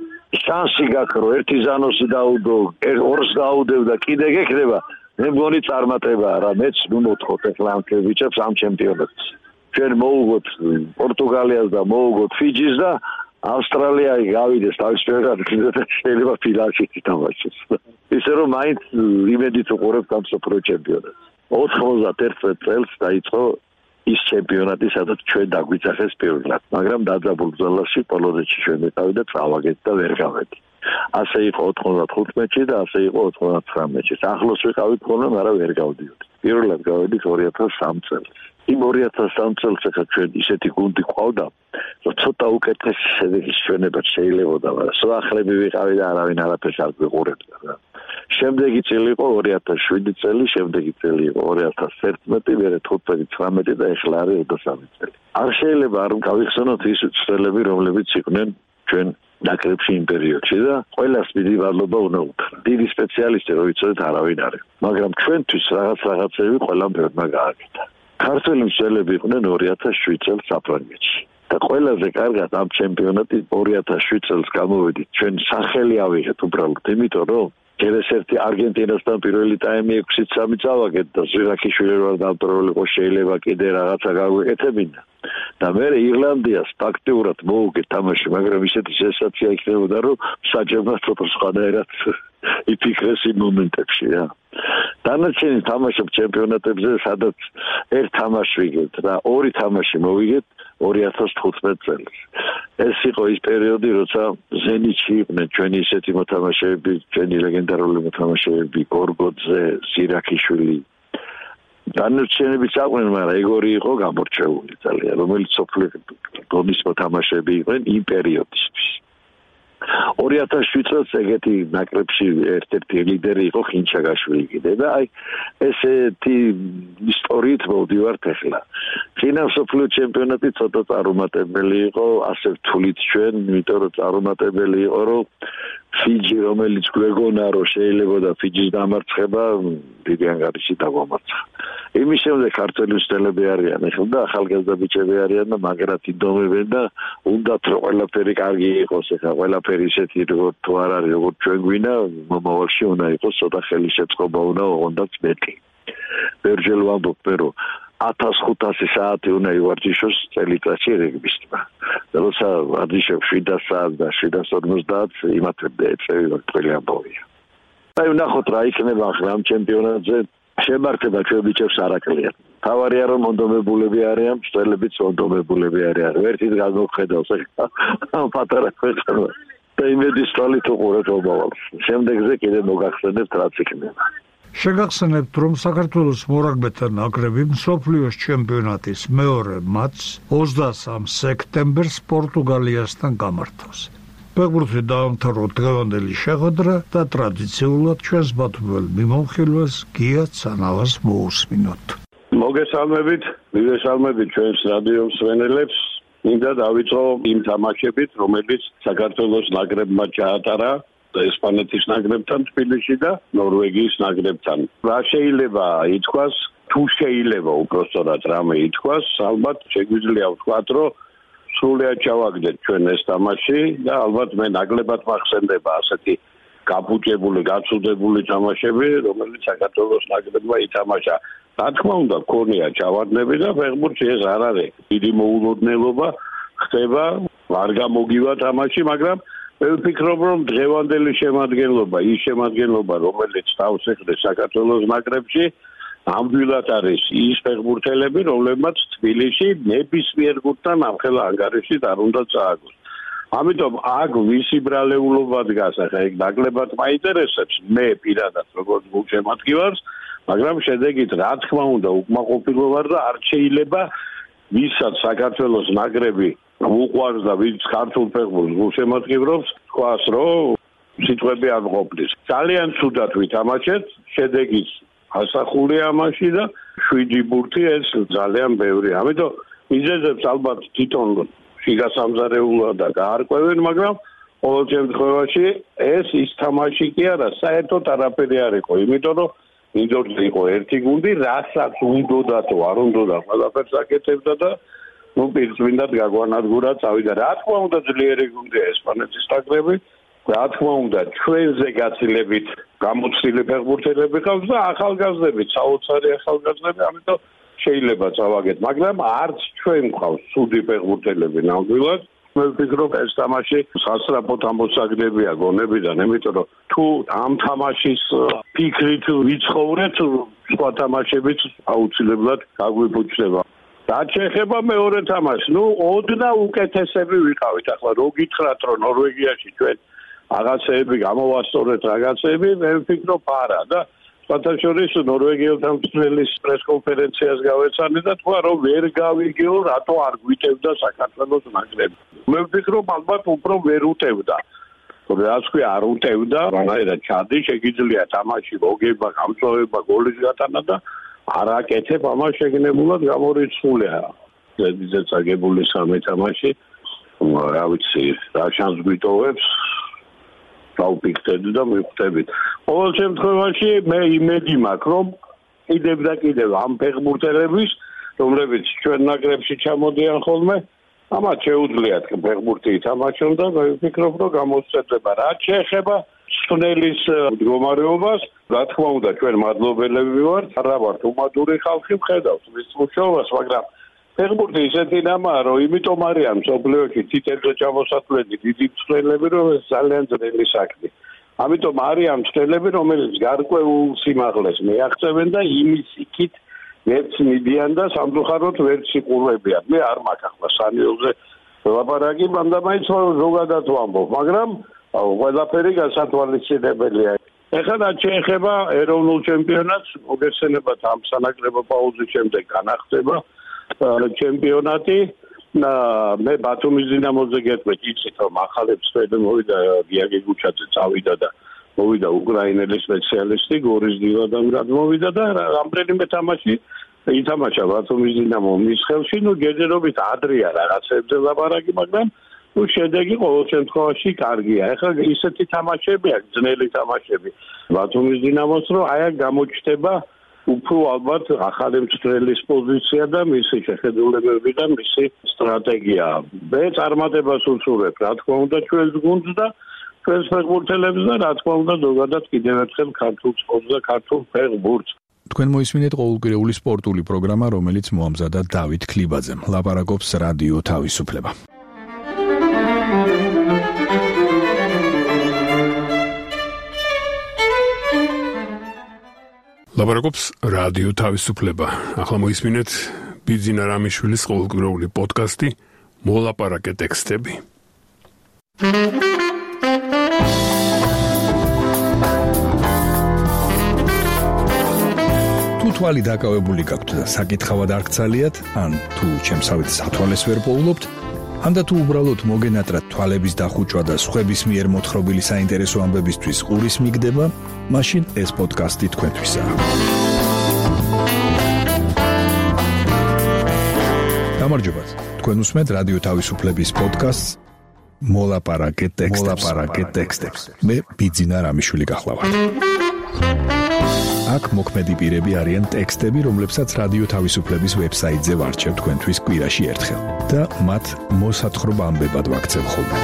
შანსი გაქვს რომ ერთი ზანოსი დაუდო, ორს დაუდევ და კიდე გექნება, მე მგონი წარმატებაა რა, მეც ნუ მოთხოვთ ეხლა ამ ბიჭებს ამ ჩემპიონატს. ჩვენ მოუგოთ პორტუგალიას და მოუგოთ ფიჯის და ავსტრალია გავიდეს თავის პირველად და შეიძლება ფინალში ითამაშოს. ისე რომ მაინც იმედით უყურებთ ამ მსოფლიო ჩემპიონატს. ოთხმოცდაერთი წელს დაიწყო ის ჩემპიონატი, სადაც ჩვენ დაგვიძახეს პირველად, მაგრამ დაძაბულ ბრძოლაში პოლონეთში ჩვენ ვიყავით და წავაგეთ და ვერ გავედი. ასე იყო ოთხმოცდათხუთმეტში და ასე იყო ოცდათვრამეტში. ახლოს ვიყავით ხოლმე, მაგრამ ვერ გავდიოდი. პირველად გავედით ორი ათას სამი წელს. იმ ორი ათას სამი წელს ახლა ჩვენ ისეთი გუნდი ყავდა, რომ ცოტა უკეთესი შედეგის ჩვენებად შეიძლებოდა, მაგრამ სხვა ახლები ვიყავი და არავინ არაფერს არ გვიყურებდა რა. შემდეგი წელი იყო ორი ათას შვიდი წელი, შემდეგი წელი იყო ორი ათას ერთმეტი, მერე თხუთმეტი ცხრამეტი და ეხლა არის ოცდასამი წელი. არ შეიძლება არ გავიხსენოთ ის წლები, რომლებიც იყვნენ ჩვენ ნაკრებში იმ პერიოდში და ყველას დიდი მადლობა უნდა უთხრა. დიდი სპეციალისტი რო იცოდეთ არავინ არის, მაგრამ ჩვენთვის რაღაც რაღაცები ყველამ ბევრმა გააკეთა. ქართველი მსვლელები იყვნენ ორი ათას შვიდ წელს საფრანგეთში. და ყველაზე კარგად ამ ჩემპიონატი ორი ათას შვიდ წელს გამოვედით ჩვენ სახელი ავიღეთ უბრალოდ იმიტომ რომ ერთ-ერთი არგენტინასთან პირველი ტაიმი ექვსი სამი წავაგეთ და ზვირაქიშვილი რო დამტროლი ყო შეიძლება კიდე რაღაცა გაგვეკეთებინა და მე ირლანდიას ტაქტიურად მოუგეთ თამაში მაგრამ ისეთი სენსაცია იქნებოდა რომ საჭიროა ცოტა სხვადასხვანაირად იფიქრეს იმ მომენტებში რა დანარჩენი თამაშობ ჩემპიონატებზე სადაც ერთ თამაში ვიგებთ და ორი თამაში მოვიგეთ ორი ათას თხუთმეტ წელს ეს იყო ის პერიოდი როცა ზენიტში იყვნენ ჩვენი ისეთი მოთამაშეები ჩვენი ლეგენდარული მოთამაშეები გორგოძე ზირაქიშვილი დანარჩენები წაყვნენ მაგრამ ეგორი იყო გამორჩეული ძალიან რომელიც სოფლის დონის მოთამაშეები იყვნენ იმ პერიოდისთვის ორი ათას შვიდ წელს ეგეთი ნაკრებში ერთ-ერთი ლიდერი იყო ხინჩაგაშვილი კიდე და აი ესეთი ისტორიით მოვდივართ ახლა წინა მსოფლიო ჩემპიონატი ცოტა წარუმატებელი იყო ასე რთულით ჩვენ იმიტომ რომ წარუმატებელი იყო რომ ფიჯი რომელიც გვეგონა რომ შეიძლება და ფიჯის დამარცხება დიდი ანგარიში დაგვამარცხა იმის შემდეგ ქართველი მცდელები არიან ახლა და ახალგაზრდა ბიჭები არიან და მაგრად იდომებენ და უნდათ რომ ყველაფერი კარგი იყოს ახლა ყველაფერი ისეთი როგორ თუ არ არის როგორ ჩვენ გვინა მომავალში უნდა იყოს ცოტა ხელისეწყობა უნდა ოღონდაც მეტი ბერჯელ ვამბობ პერო ათას ხუთასი საათი უნდა ივარჯიშოს წელიწადში რეგბისტმა და როცა ვარჯიშობ შვიდას საათს და შვიდას ორმოცდაათს იმათებდა ეწევი ვაქტელი ამბოვია აი ვნახოთ რა იქნება ახლა ამ ჩემპიონატზე შემართება ჩვენ ბიჭებს არ აკლიან თავარია რომ მონდომებულები არიან მშველებიც მონდომებულები არიან ერთით გადმოხედავს ახლა პატარა ქვეყანა და იმედის თვალით უყურეთ მომავალს შემდეგზე კიდე მოგახსენებთ რაც იქნება შეგახსენებთ რომ საქართველოს მორაგბეთა ნაკრები მსოფლიოს ჩემპიონატის მეორე მატჩს ოცდასამ სექტემბერს პორტუგალიასთან გამართავს ფეხბურთი დაამთავრა დღევანდელი შეხვედრა და ტრადიციულად ჩვენს ბათუმელ მიმოხილვას გია ცანავას მოусმინოთ. მოგესალმებით, მივესალმებით ჩვენს რადიო მსმენელებს. მინდა დავიწყო იმ თამაშებით, რომელიც საქართველოს ნაკრებმა ჩაატარა ესპანეთის ნაკრებთან თბილისში და ნორვეგიის ნაკრებთან. რა შეიძლება ითქვას, თუ შეიძლება უпростоრად რამე ითქვას, ალბათ შეგვიძლია ვთქვათ, რომ სრულიად ჩავაგდეთ ჩვენ ეს თამაში და ალბათ მე ნაკლებად მახსენდება ასეთი გაბუჭებული, გაცუდებული თამაშები, რომელიც საქართველოს ნაკრებმა ითამაშა. რა თქმა უნდა, გქონია ჩავარდნები და ფეხბურთში ეს არ არის დიდი მოულოდნელობა ხდება, არ გამოგივა თამაში, მაგრამ მე ვფიქრობ, რომ დღევანდელი შემადგენლობა, ის შემადგენლობა, რომელიც თავს ეხდებს საქართველოს ნაკრებში, ამბილად არის ის ფეხბურთელები, რომლებმაც თბილისში ნებისმიერ გუნდთან ამხელა ანგარიშით არ უნდა წააგოს. ამიტომ აქ ვისი ბრალეულობა დგას, ახლა ეგ ნაკლებად მაინტერესებს მე პირადად როგორც გულშემატკივარს, მაგრამ შედეგით რა თქმა უნდა უკმაყოფილო ვარ და არ შეიძლება ვისაც საქართველოს ნაკრები უყვარს და ვინც ქართულ ფეხბურთს გულშემატკივრობს, თქვას რომ სიტყვები არ ყოფნის. ძალიან ცუდად ვითამაშეთ, შედეგით ასახულია ამაში და შვიდი ბურთი ეს ძალიან ბევრი. ამიტომ მიზეზებს ალბათ თვითონ შიგასამზარეულოდ და გაარკვევენ, მაგრამ ყოველ შემთხვევაში ეს ის თამაში კი არა, საერთოდ არაფერი არ იყო, იმიტომ რომ ინდორზე იყო ერთი გუნდი, რასაც უნდოდათო არ უნდოდა, ყველაფერს აკეთებდა და ნუ პირწმინდად გაგვანადგურა წავიდა. რა თქმა უნდა ძლიერი გუნდია ესპანეთის ნაკრები. რა თქმა უნდა ჩვენზე გაცილებით გამოცდილი ფეხბურთელები ყავს და ახალგაზრდები, საოცარი ახალგაზრდები, ამიტომ შეიძლება წავაგეთ, მაგრამ არც ჩვენ გვყავს ცუდი ფეხბურთელები ნამდვილად. მე ვფიქრობ ეს თამაში სასწრაფოდ ამოსაგდებია გონებიდან, იმიტომ რომ თუ ამ თამაშის ფიქრით ვიცხოვრეთ, სხვა თამაშებიც აუცილებლად გაგვიფუჭდება. რაც შეეხება მეორე თამაშს, ნუ ოდნა უკეთესები ვიყავით. ახლა რო გითხრათ, რომ ნორვეგიაში ჩვენ რაღაცეები გამოვასწორეთ რაღაცეები, მე ვფიქრობ არა და სხვათაშორის ნორვეგიელთან მწვრთნელის პრესკონფერენციას გავეცანი და თქვა რომ ვერ გავიგეო რატო არ გვიტევდა საქართველოს ნაკრები. მე ვფიქრობ ალბათ უფრო ვერ უტევდა. რაც ქვია არ უტევდა, რანაირად ჩადი, შეგიძლია თამაში მოგება, გამწვავება, გოლის გატანა და არ აკეთებ ამას შეგნებულად გამორიცხულია. ზედიზეც აგებული სამი თამაში, რა ვიცი, რა შანსს გვიტოვებს დავფიქრდით და მივხვდებით. ყოველ შემთხვევაში მე იმედი მაქვს, რომ კიდევ და კიდევ ამ ფეხბურთელების, რომლებიც ჩვენ ნაკრებში ჩამოდიან ხოლმე, ამათ შეუძლიათ ფეხბურთი ითამაშონ და მე ვფიქრობ, რომ გამოსცემდება. რაც შეეხება სუნელის მდგომარეობას, რა თქმა უნდა, ჩვენ მადლობელები ვართ, არა ვართ უმადური ხალხი, ვხედავთ მის მუშაობას, მაგრამ ფეხბურთი ისეთი ნამაა, რომ იმიტომ არის ამ მსოფლიოში თითებზე ჩამოსახლები დიდი მსვლელები, რომ ეს ძალიან ძნელი საქმე. ამიტომ არის ამ მსვლელები, რომელიც გარკვეულ სიმაღლეს მიაღწევენ და იმის იქით ვერც მიდიან და სამწუხაროდ ვერც იყურებიან. მე არ მაქვს ახლა სანიელზე ლაპარაკი, მანდა მაინც ზოგადად ვამბობ, მაგრამ ყველაფერი გასათვალისწინებელია. ეხლა რაც შეეხება ეროვნულ ჩემპიონატს, მოგესწრებათ ამ სანაკრებო პაუზის შემდეგ განახდება ჩემპიონატი. მე ბათუმის დინამოზე გეტყვით, იცით რომ ახალი მსხვილი მოვიდა, გიაგი გუჩაძე წავიდა და მოვიდა უკრაინელი სპეციალისტი, გორის დილადამრად მოვიდა და რამდენიმე თამაში ითამაშა ბათუმის დინამო მის ხელში, ნუ ჯერჯერობით ადრეა რაღაცებზე ლაპარაკი, მაგრამ ნუ შედეგი ყოველ შემთხვევაში კარგია. ეხლა ისეთი თამაშები აქვს, ძნელი თამაშები ბათუმის დინამოს, რომ აი გამოჩნდება უფრო ალბათ ახალი მწვრთნელის პოზიცია და მისი შეხედულებები და მისი სტრატეგია. მე წარმატებას ვუსურვებ, რა თქმა უნდა, ჩვენს გუნდს და ჩვენს ფეხბურთელებს და რა თქმა უნდა, ზოგადად კიდევ ერთხელ ქართულ სპორტს და ქართულ ფეხბურთს. თქვენ მოისმინეთ ყოველკვირეული სპორტული პროგრამა, რომელიც მოამზადა დავით ქლიბაძემ. ლაპარაკობს რადიო თავისუფლება. ლაპარაკობს რადიო თავისუფლება. ახლა მოისმინეთ ბიძინა რამიშვილის ყოველკვირეული პოდკასტი მოლაპარაკე ტექსტები. თუ თვალი დაკავებული გაქვთ და საკითხავად არ გცალიათ, ან თუ ჩემსავით სათვალეს ვერ პოულობთ, ანდა თუ უბრალოდ მოგენატრათ თვალების დახუჭვა და სხვების მიერ მოთხრობილი საინტერესო ამბებისთვის ყურის მიგდება, მაშინ ეს პოდკასტი თქვენთვისაა. გამარჯობათ. თქვენ უსმენთ რადიო თავისუფლების პოდკასტს მოლაპარაკე ტექსტებს. მე ბიძინა რამიშვილი გახლავართ. აქ მოქმედი პირები არიან ტექსტები, რომლებსაც რადიო თავისუფლების ვებსაიტზე ვარჩევ თქვენთვის კვირაში ერთხელ და მათ მოსათხრობ ამბებად ვაქცევ ხოლმე.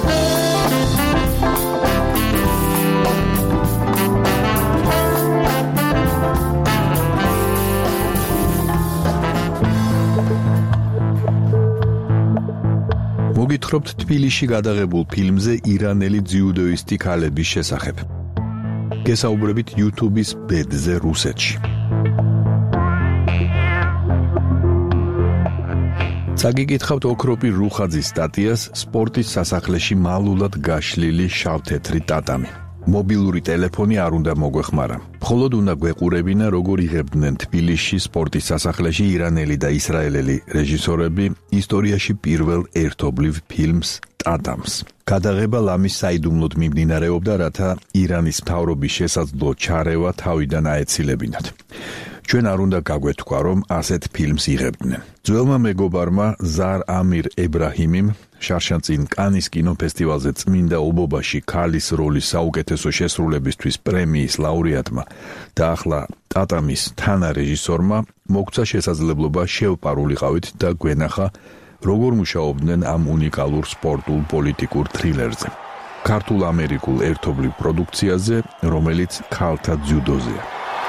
მოგითხრობთ თბილისში გადაღებულ ფილმზე ირანელი ძიუდოისტი ქალების შესახებ. გესაუბრებით YouTube-ის ბედზე რუსეთში. წაგიკითხავთ ოქროპი რუხაძის სტატიას სპორტის სასახლეში მალულად გაშლილი შავთეთრი ტატამი. მობილური ტელეფონი არ უნდა მოგვეხმარა. მხოლოდ უნდა გვეყურებინა, როგორ იღებდნენ თბილისში სპორტის სასახლეში ირანელი და ისრაელელი რეჟისორები ისტორიაში პირველ ერთობლივ ფილმს ტატამს. გადაღება ლამის საიდუმლოდ მიმდინარეობდა, რათა ირანის მთავრობის შესაძლო ჩარევა თავიდან აეცილებინათ. ჩვენ არ უნდა გაგვეთქვა, რომ ასეთ ფილმს იღებდნენ. ძველმა მეგობარმა ზარ ამირ ებრაჰიმიმ შარშანწინ კანის კინოფესტივალზე წმინდა ობობაში ქალის როლის საუკეთესო შესრულებისთვის პრემიის ლაურეატმა და ახლა ტატამის თანარეჟისორმა მოგცა შესაძლებლობა შევპარულიყავით და გვენახა, როგორ მუშაობდნენ ამ უნიკალურ სპორტულ პოლიტიკურ თრილერზე. ქართულ-ამერიკულ ერთობლივ პროდუქციაზე, რომელიც ქალთა ძიუდოზეა.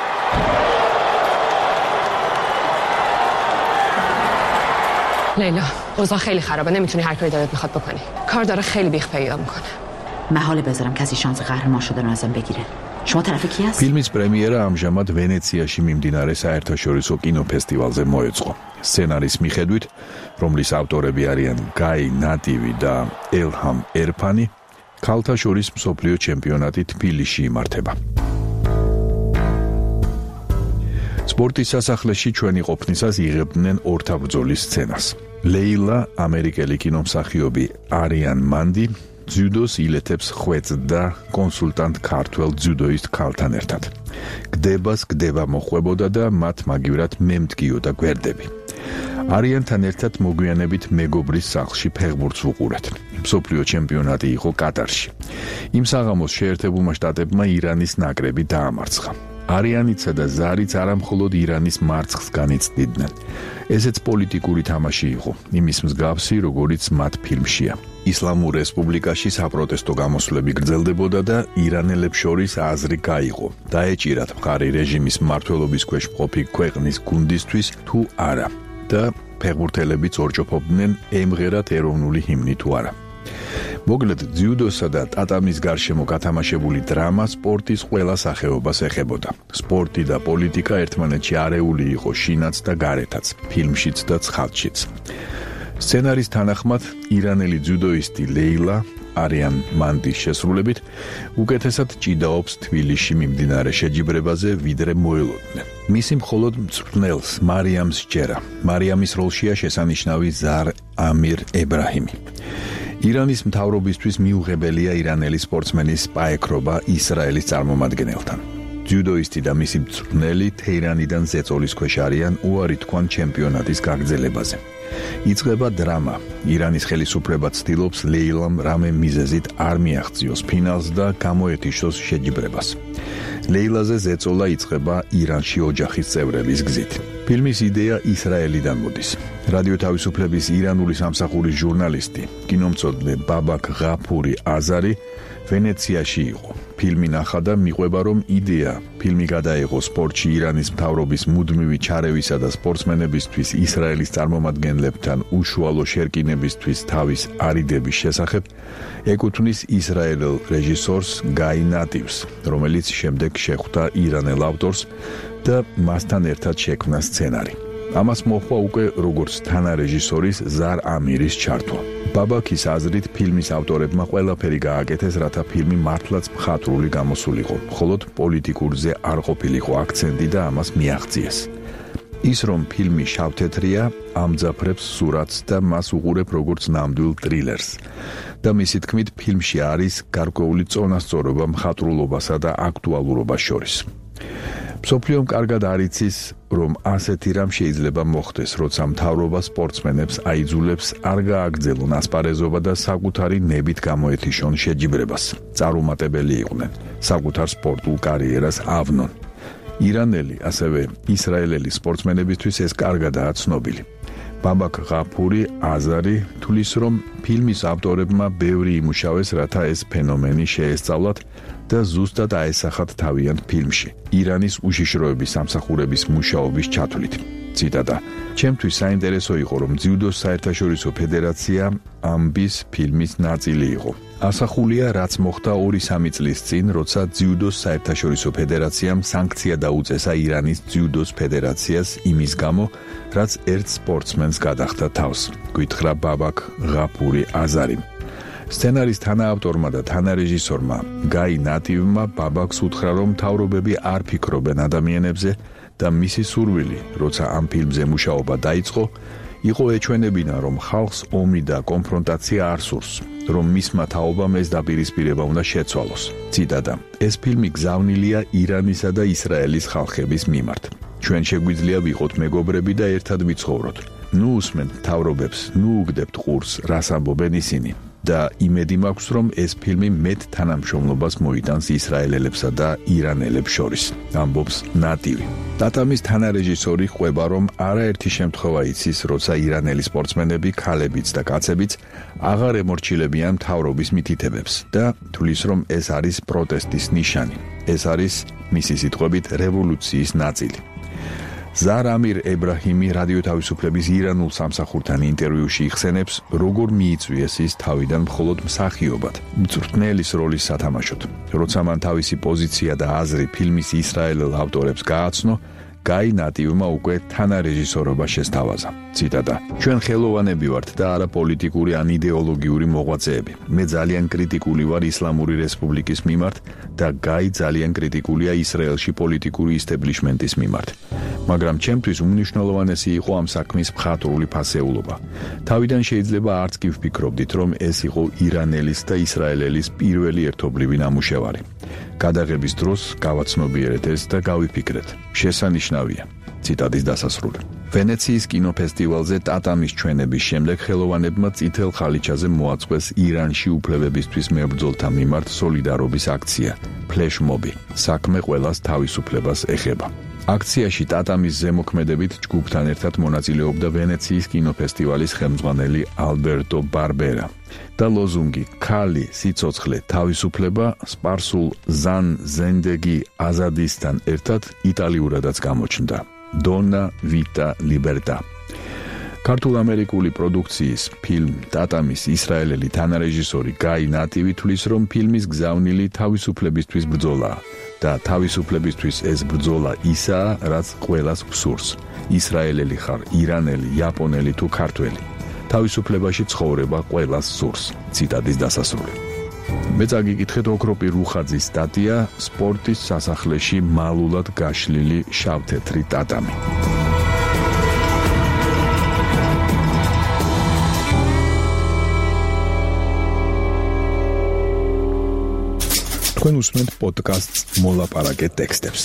لیلا اوضاع خیلی خرابه نمیتونی هر کاری دلت میخواد بکنی کار داره خیلی بیخ پیدا میکنه من حال بذارم کسی شانس قهرمان شدن رو ازم بگیره شما طرف کی هست ფილმის პრემიერა ამჟამად ვენეციაში მიმდინარე საერთაშორისო კინოფესტივალზე მოეწყო. სცენარის მიხედვით, რომლის ავტორები არიან გაი ნატივი და ელჰამ ერფანი, ქალთა შორის მსოფლიო ჩემპიონატი თბილისში იმართება. სპორტის სასახლეში ჩვენი ყოფნისას იღებდნენ ორთაბრძოლის სცენას. ლეილა, ამერიკელი კინომსახიობი არიან მანდი, ძიუდოს ილეთებს ხვეწ და კონსულტანტ ქართველ ძიუდოისტ ქალთან ერთად. გდებას გდება მოხვებოდა და მათ მაგივრად მემდგიოდა გვერდები. არიანთან ერთად მოგვიანებით მეგობრის სახლში ფეხბურთს ვუყურეთ. მსოფლიო ჩემპიონატი იყო კატარში. იმ საღამოს შეერთებულმა შტატებმა ირანის ნაკრები დაამარცხა. არიანიცა და ზარიც არამხოლოდ ირანის მარცხს განიცდიდნენ. ესეც პოლიტიკური თამაში იყო, იმის მსგავსი, როგორიც მათ ფილმშია. ისლამურ რესპუბლიკაში საპროტესტო გამოსვლები გრძელდებოდა და ირანელებს შორის აზრი გაიღო. დაეჭირათ მხარი რეჟიმის მმართველობის ქვეშ მყოფი ქვეყნის გუნდისთვის თუ არა და ფეხბურთელებიც ორჯოფობდნენ ემღერათ ეროვნული ჰიმნი თუ არა. მოკლედ ძიუდოსა და ტატამის გარშემო გათამაშებული დრამა სპორტის ყველა სახეობას ეხებოდა. სპორტი და პოლიტიკა ერთმანეთში არეული იყო შინაც და გარეთაც, ფილმშიც და ცხადშიც. სცენარის თანახმად ირანელი ძიუდოისტი ლეილა არიან მანდის შესრულებით უკეთესად ჭიდაობს თბილისში მიმდინარე შეჯიბრებაზე, ვიდრე მოელოდნენ. მისი მხოლოდ მწვრთნელს მარიამს სჯერა. მარიამის როლშია შესანიშნავი ზარ ამირ ებრაჰიმი. ირანის მთავრობისთვის მიუღებელია ირანელი სპორტსმენის პაექრობა ისრაელის წარმომადგენელთან. ძიუდოისტი და მისი მწვრთნელი თეირანიდან ზეწოლის ქვეშ არიან უარი თქვან ჩემპიონატის გაგრძელებაზე. იწყება დრამა. ირანის ხელისუფლება ცდილობს ლეილამ რამე მიზეზით არ მიაღწიოს ფინალს და გამოეთიშოს შეჯიბრებას. ლეილაზე ზეწოლა იწყება ირანში ოჯახის წევრების გზით. ფილმის იდეა ისრაელიდან მოდის. რადიო თავისუფლების ირანული სამსახურის ჟურნალისტი, კინომცოდნე ბაბაქ ღაფური აზარი ვენეციაში იყო. ფილმი ნახა და მიყვება, რომ იდეა ფილმი გადაიღო სპორტში ირანის მთავრობის მუდმივი ჩარევისა და სპორტსმენებისთვის ისრაელის წარმომადგენლებთან უშუალო შერკინებისთვის თავის არიდების შესახებ ეკუთვნის ისრაელელ რეჟისორს გაი ნატივს, რომელიც შემდეგ შეხვდა ირანელ ავტორს და მასთან ერთად შექმნა სცენარი. ამას მოჰყვა უკვე როგორც თანარეჟისორის ზარ ამირის ჩართვა. ბაბაქის აზრით ფილმის ავტორებმა ყველაფერი გააკეთეს, რათა ფილმი მართლაც მხატვრული გამოსულიყო, მხოლოდ პოლიტიკურზე არ ყოფილიყო აქცენტი და ამას მიაღწიეს. ის რომ ფილმი შავთეთრია, ამძაფრებს სურათს და მას უყურებ როგორც ნამდვილ ტრილერს. და მისი თქმით, ფილმში არის გარკვეული წონასწორობა მხატვრულობასა და აქტუალურობას შორის. მსოფლიომ კარგად არიცის, რომ ასეთი რამ შეიძლება მოხდეს, როცა მთავრობა სპორტსმენებს აიძულებს არ გააგრძელონ ასპარეზობა და საკუთარი ნებით გამოეთიშონ შეჯიბრებას. წარუმატებელი იყვნენ, საკუთარ სპორტულ კარიერას ავნონ. ირანელი, ასევე ისრაელელი სპორტსმენებისთვის ეს კარგადაა ცნობილი. ბაბაქ ღაფური აზარი თulis, რომ ფილმის ავტორებმა ბევრი იმუშავეს, რათა ეს ფენომენი შეესწავლათ და ზუსტად აესახათ თავიანთ ფილმში, ირანის უშიშროების სამსახურების მუშაობის ჩათვლით. ციტატა: ჩემთვის საინტერესო იყო, რომ ძიუდოს საერთაშორისო ფედერაცია ამბის ფილმის ნაწილი იყო. ასახულია, რაც მოხდა ორი-სამი წლის წინ, როცა ძიუდოს საერთაშორისო ფედერაციამ სანქცია დაუწესა ირანის ძიუდოს ფედერაციას იმის გამო, რაც ერთ სპორტსმენს გადახდა თავს, გითხრა ბაბაქ ღაფური აზარი. სცენარის თანაავტორმა და თანარეჟისორმა გაი ნატივმა ბაბაქს უთხრა, რომ მთავრობები არ ფიქრობენ ადამიანებზე და მისი სურვილი, როცა ამ ფილმზე მუშაობა დაიწყო, იყო ეჩვენებინა, რომ ხალხს ომი და კონფრონტაცია არ სურს, რომ მისმა თაობამ ეს დაპირისპირება უნდა შეცვალოს. ციტატა: ეს ფილმი გზავნილია ირანისა და ისრაელის ხალხების მიმართ. ჩვენ შეგვიძლია ვიყოთ მეგობრები და ერთად ვიცხოვროთ. ნუ უსმენთ მთავრობებს, ნუ უგდებთ ყურს, რას ამბობენ ისინი. და იმედი მაქვს, რომ ეს ფილმი მეტ თანამშრომლობას მოიტანს ისრაელელებსა და ირანელებს შორის, ამბობს ნატივი. ტატამის თანარეჟისორი ყვება, რომ არაერთი შემთხვევა იცის, როცა ირანელი სპორტსმენები, ქალებიც და კაცებიც აღარ ემორჩილებიან მთავრობის მითითებებს და თulis, რომ ეს არის პროტესტის ნიშანი. ეს არის, მისი სიტყვებით, რევოლუციის ნაწილი. ზარ ამირ ებრაჰიმი რადიო თავისუფლების ირანულ სამსახურთან ინტერვიუში იხსენებს, როგორ მიიწვიეს ის თავიდან მხოლოდ მსახიობად, მწვრთნელის როლის სათამაშოდ. როცა მან თავისი პოზიცია და აზრი ფილმის ისრაელელ ავტორებს გააცნო, გაი ნატივმა უკვე თანარეჟისორობა შესთავაზა. ციტატა: ჩვენ ხელოვანები ვართ და არა პოლიტიკური ან იდეოლოგიური მოღვაწეები. მე ძალიან კრიტიკული ვარ ისლამური რესპუბლიკის მიმართ და გაი ძალიან კრიტიკულია ისრაელში პოლიტიკური ისტაბლიშმენტის მიმართ. მაგრამ ჩემთვის უმნიშვნელოვანესი იყო ამ საქმის მხატვრული ფასეულობა. თავიდან შეიძლება არც კი ვფიქრობდით, რომ ეს იყო ირანელის და ისრაელელის პირველი ერთობლივი ნამუშევარი. გადაღების დროს გავაცნობიერეთ ეს და გავიფიქრეთ. შესანიშნავია. ციტატის დასასრული. ვენეციის კინოფესტივალზე ტატამის ჩვენების შემდეგ ხელოვანებმა წითელ ხალიჩაზე მოაწყვეს ირანში უფლებებისთვის მებრძოლთა მიმართ სოლიდარობის აქცია ფლეშმობი. საქმე ყველას თავისუფლებას ეხება. აქციაში ტატამის ზემოქმედებით ჯგუფთან ერთად მონაწილეობდა ვენეციის კინოფესტივალის ხელმძღვანელი ალბერტო ბარბერა და ლოზუნგი ქალი, სიცოცხლე, თავისუფლება სპარსულ ზან ზენდეგი აზადისთან ერთად იტალიურადაც გამოჩნდა. დონა ვიტა ლიბერტა. ქართულ-ამერიკული პროდუქციის ფილმ ტატამის ისრაელელი თანარეჟისორი გაი ნატივი თვლის, რომ ფილმის გზავნილი თავისუფლებისთვის ბრძოლაა და თავისუფლებისთვის ეს ბრძოლა ისაა, რაც ყველას ვსურს. ისრაელელი ხარ, ირანელი, იაპონელი თუ ქართველი. თავისუფლებაში ცხოვრება ყველას სურს. ციტატის დასასრული. მე წაგიკითხეთ ოქროპი რუხაძის სტატია სპორტის სასახლეში მალულად გაშლილი შავთეთრი ტატამი. თქვენ უსმენთ პოდკასტს მოლაპარაკე ტექსტებს.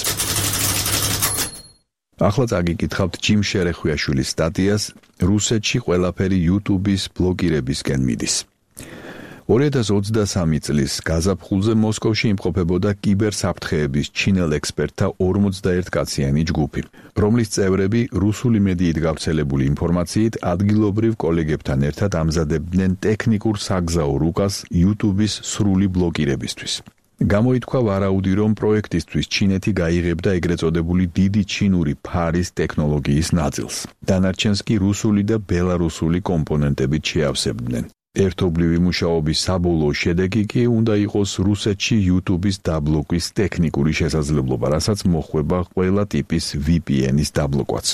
ახლა წაგიკითხავთ ჯიმ შერეხვიაშვილის სტატიას რუსეთში ყველაფერი YouTube-ის ბლოგირებისკენ მიდის. ორი ათას ოცდასამი წლის გაზაფხულზე მოსკოვში იმყოფებოდა კიბერსაფრთხეების ჩინელ ექსპერტთა ორმოცდაერთკაციანი ჯგუფი, რომლის წევრები რუსული მედიით გავრცელებული ინფორმაციით ადგილობრივ კოლეგებთან ერთად ამზადებდნენ ტექნიკურ საგზაო რუკას YouTube-ის სრული ბლოკირებისთვის. გამოითქვა ვარაუდი, რომ პროექტისთვის ჩინეთი გაიღებდა ეგრეთ წოდებული დიდი ჩინური ფარის ტექნოლოგიის ნაწილს. დანარჩენს კი რუსული და ბელარუსული კომპონენტებით შეავსებდნენ. ერთობლივი მუშაობის საბოლოო შედეგი კი უნდა იყოს რუსეთში YouTube-ის დაბლოკვის ტექნიკური შესაძლებლობა, რასაც მოჰყვება ყველა ტიპის V P N-ის დაბლოკვაც.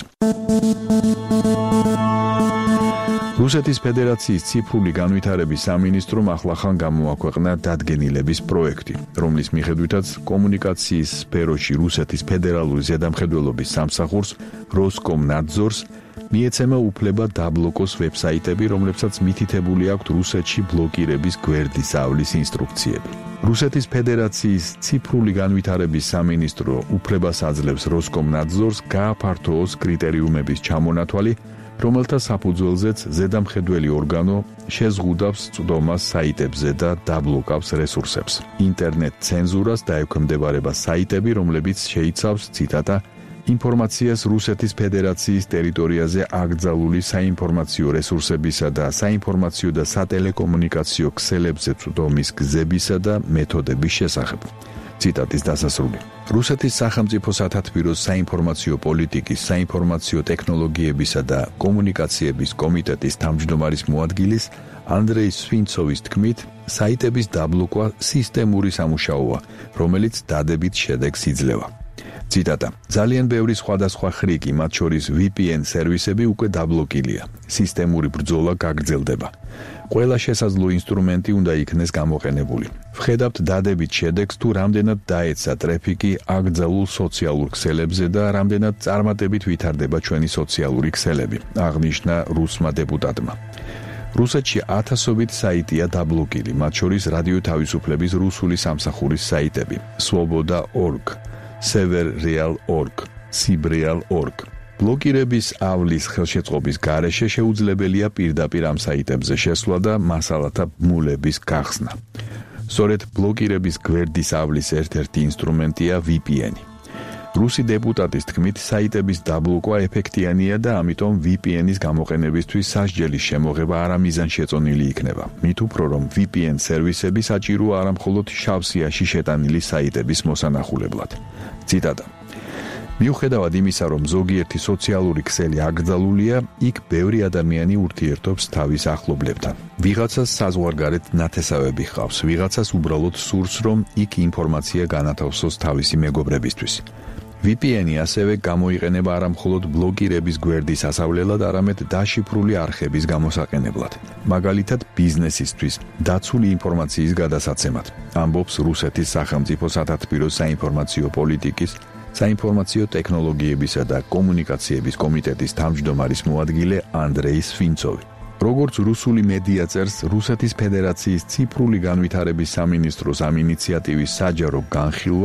რუსეთის ფედერაციის ციფრული განვითარების სამინისტრომ ახლახან გამოაქვეყნა დადგენილების პროექტი, რომლის მიხედვითაც კომუნიკაციის სფეროში რუსეთის ფედერალური ზედამხედველობის სამსახურს როსკომნადზორს მიეცემა უფლება დაბლოკოს ვებსაიტები, რომლებსაც მითითებული აქვთ რუსეთში ბლოკირების გვერდისავლის ინსტრუქციები. რუსეთის ფედერაციის ციფრული განვითარების სამინისტრო უფლებას აძლევს როსკომნადზორს გააფართოოს კრიტერიუმების ჩამონათვალი, რომელთა საფუძველზეც ზედამხედველი ორგანო შეზღუდავს წვდომას საიტებზე და დაბლოკავს რესურსებს. ინტერნეტ ცენზურას დაექვემდებარება საიტები, რომლებიც შეიცავს ციტატა ინფორმაციას რუსეთის ფედერაციის ტერიტორიაზე აკრძალული საინფორმაციო რესურსებისა და საინფორმაციო და სატელეკომუნიკაციო ქსელებზე წვდომის გზებისა და მეთოდების შესახებ. ციტატის დასასრული. რუსეთის სახელმწიფო სათათბიროს საინფორმაციო პოლიტიკის, საინფორმაციო ტექნოლოგიებისა და კომუნიკაციების კომიტეტის თავმჯდომარის მოადგილის ანდრეი სვინცოვის თქმით, საიტების დაბლოკვა სისტემური სამუშაოა, რომელიც დადებით შედეგს იძლევა. ციტატა. ძალიან ბევრი სხვადასხვა ხრიკი, მათ შორის V P N სერვისები უკვე დაბლოკილია. სისტემური ბრძოლა გაგრძელდება. ყველა შესაძლო ინსტრუმენტი უნდა იქნეს გამოყენებული. ვხედავთ დადებით შედეგს, თუ რამდენად დაეცა ტრაფიკი აკრძალულ სოციალურ ქსელებზე და რამდენად წარმატებით ვითარდება ჩვენი სოციალური ქსელები, აღნიშნა რუსმა დეპუტატმა. რუსეთში ათასობით საიტია დაბლოკილი, მათ შორის რადიო თავისუფლების რუსული სამსახურის საიტები swoboda точка org, severreal точка org, sibreal точка org. ბლოკირების ავლის ხელშეწყობის გარეშე შეუძლებელია პირდაპირ ამ საიტებზე შესვლა და მასალათა ბმულების გახსნა. სწორედ ბლოკირების გვერდის ავლის ერთ-ერთი ინსტრუმენტია V P N. რუსი დეპუტატის თქმით, საიტების დაბლოკვა ეფექტიანია და ამიტომ V P N-ის გამოყენებისთვის სასჯელის შემოღება არა მიზანშეწონილი იქნება. მით უფრო რომ V P N სერვისები საჭიროა არა მხოლოდ შავ სიაში შეტანილი საიტების მოსანახულებლად. ციტატა. მიუხედავად იმისა, რომ ზოგიერთი სოციალური ქსელი აკრძალულია, იქ ბევრი ადამიანი ურთიერთობს თავის ახლობლებთან. ვიღაცას საზღვარგარეთ ნათესავები ჰყავს, ვიღაცას უბრალოდ სურს, რომ იქ ინფორმაცია განათავსოს თავისი მეგობრებისთვის. V P N-ი ასევე გამოიყენება არა მხოლოდ ბლოკირების გვერდის ასავლელად, არამედ დაშიფრული არხების გამოსაყენებლად. მაგალითად, ბიზნესისთვის, დაცული ინფორმაციის გადასაცემად. ამბობს რუსეთის სახელმწიფო სათათბიროს საინფორმაციო პოლიტიკის, საინფორმაციო ტექნოლოგიებისა და კომუნიკაციების კომიტეტის თავმჯდომარის მოადგილე ანდრეი სვინცოვი. როგორც რუსული მედია წერს, რუსეთის ფედერაციის ციფრული განვითარების სამინისტროს ამ ინიციატივის საჯარო განხილვა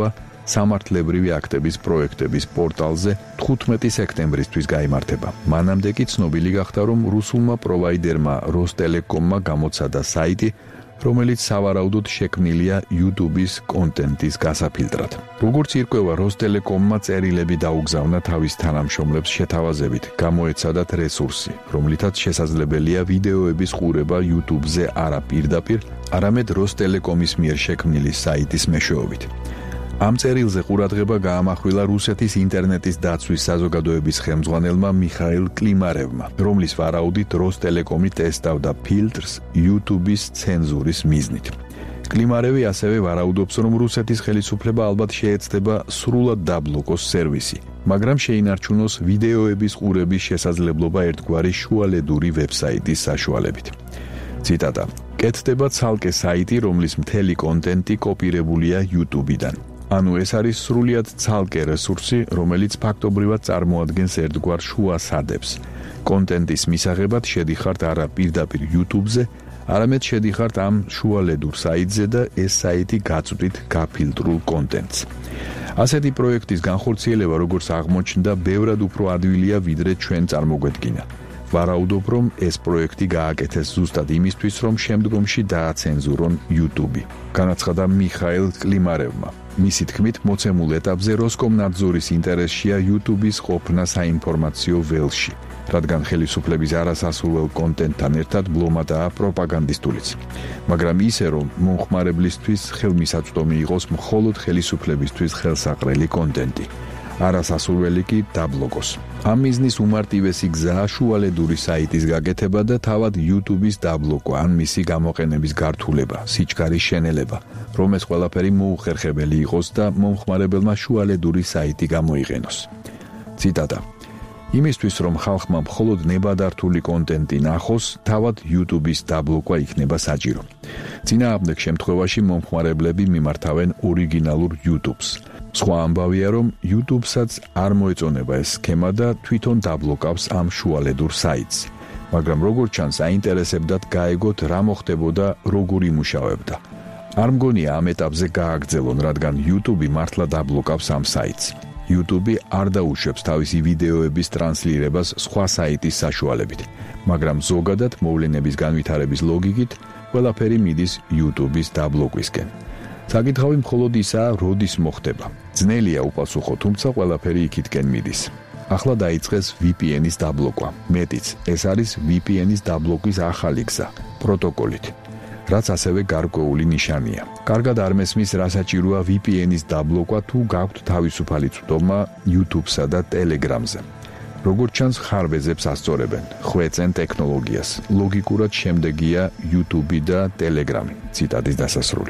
სამართლებრივი აქტების პროექტების პორტალზე თხუთმეტი სექტემბრისთვის გაიმართება. მანამდე კი ცნობილი გახდა, რომ რუსულმა პროვაიდერმა როსტელეკომმა გამოცადა საიტი, რომელიც სავარაუდოდ შექმნილია YouTube-ის კონტენტის გასაფილტრად. როგორც ირკვევა, როსტელეკომმა წერილები დაუგზავნა თავის თანამშრომლებს შეთავაზებით, გამოეცადათ რესურსი, რომლითაც შესაძლებელია ვიდეოების ყურება YouTube-ზე არა პირდაპირ, არამედ როსტელეკომის მიერ შექმნილი საიტის მეშვეობით. ამ წერილზე ყურადღება გაამახვილა რუსეთის ინტერნეტის დაცვის საზოგადოების ხელმძღვანელმა მიხაილ კლიმარევმა, რომლის ვარაუდით როსტელეკომი ტესტავდა ფილტრს YouTube-ის ცენზურის მიზნით. კლიმარევი ასევე ვარაუდობს, რომ რუსეთის ხელისუფლება ალბათ შეეცდება სრულად დაბლოკოს სერვისი, მაგრამ შეინარჩუნოს ვიდეოების ყურების შესაძლებლობა ერთგვარი შუალედური ვებსაიტის საშუალებით. ციტატა: კეთდება ცალკე საიტი, რომლის მთელი კონტენტი კოპირებულია YouTube-დან. ანუ ეს არის სრულიად ცალკე რესურსი, რომელიც ფაქტობრივად წარმოადგენს ერთგვარ შუა სადებს. კონტენტის მისაღებად შედიხართ არა პირდაპირ YouTube-ზე, არამედ შედიხართ ამ შუალედურ საიტზე და ეს საიტი გაწვდით გაფილტრულ კონტენტს. ასეთი პროექტის განხორციელება, როგორც აღმოჩნდა, ბევრად უფრო ადვილია, ვიდრე ჩვენ წარმოგვედგინა. ვარაუდობ, რომ ეს პროექტი გააკეთეს ზუსტად იმისთვის, რომ შემდგომში დააცენზურონ YouTube. განაცხადა მიხაილ კლიმარევმა. მისი თქმით, მოცემულ ეტაპზე როსკომნადზორის ინტერესშია YouTube-ის ყოფნა საინფორმაციო ველში, რადგან ხელისუფლების არასასურველ კონტენტთან ერთად ბლომადაა პროპაგანდისტულიც. მაგრამ ისე, რომ მომხმარებლისთვის ხელმისაწვდომი იყოს მხოლოდ ხელისუფლებისთვის ხელსაყრელი კონტენტი. არასასურველი კი დაბლოკოს. ამ მიზნის უმარტივესი გზაა შუალედური საიტის გაკეთება და თავად YouTube-ის დაბლოკვა ან მისი გამოყენების გართულება, სიჩქარის შენელება, რომ ეს ყველაფერი მოუხერხებელი იყოს და მომხმარებელმა შუალედური საიტი გამოიყენოს. ციტატა: იმისთვის, რომ ხალხმა მხოლოდ ნებადართული კონტენტი ნახოს, თავად YouTube-ის დაბლოკვა იქნება საჭირო. წინააღმდეგ შემთხვევაში მომხმარებლები მიმართავენ ორიგინალურ YouTube-ს. სხვა ამბავია, რომ YouTube-საც არ მოეწონება ეს სქემა და თვითონ დაბლოკავს ამ შუალედურ საიტს. მაგრამ როგორც ჩანს, აინტერესებდათ გაეგოთ რა მოხდებოდა, როგორ იმუშავებდა. არ მგონია ამ ეტაპზე გააგრძელონ, რადგან YouTube მართლა დაბლოკავს ამ საიტს. YouTube არ დაუშვებს თავისი ვიდეოების ტრანსლირებას სხვა საიტის საშუალებით, მაგრამ ზოგადად მოვლენების განვითარების ლოგიკით ყველაფერი მიდის YouTube-ის დაბლოკვისკენ. საკითხავი მხოლოდ ისაა, როდის მოხდება. ძნელია უპასუხო, თუმცა ყველაფერი იქითკენ მიდის. ახლა დაიწყეს V P N-ის დაბლოკვა. მეტიც, ეს არის V P N-ის დაბლოკვის ახალი გზა, პროტოკოლით, რაც ასევე გარკვეული ნიშანია. კარგად არ მესმის, რა საჭიროა V P N-ის დაბლოკვა, თუ გაქვთ თავისუფალი წვდომა YouTube-სა და Telegram-ზე. როგორც ჩანს, ხარბეზებს ასწორებენ, ხვეწენ ტექნოლოგიას. ლოგიკურად შემდეგია YouTube და Telegram-ი. ციტატის დასასრული.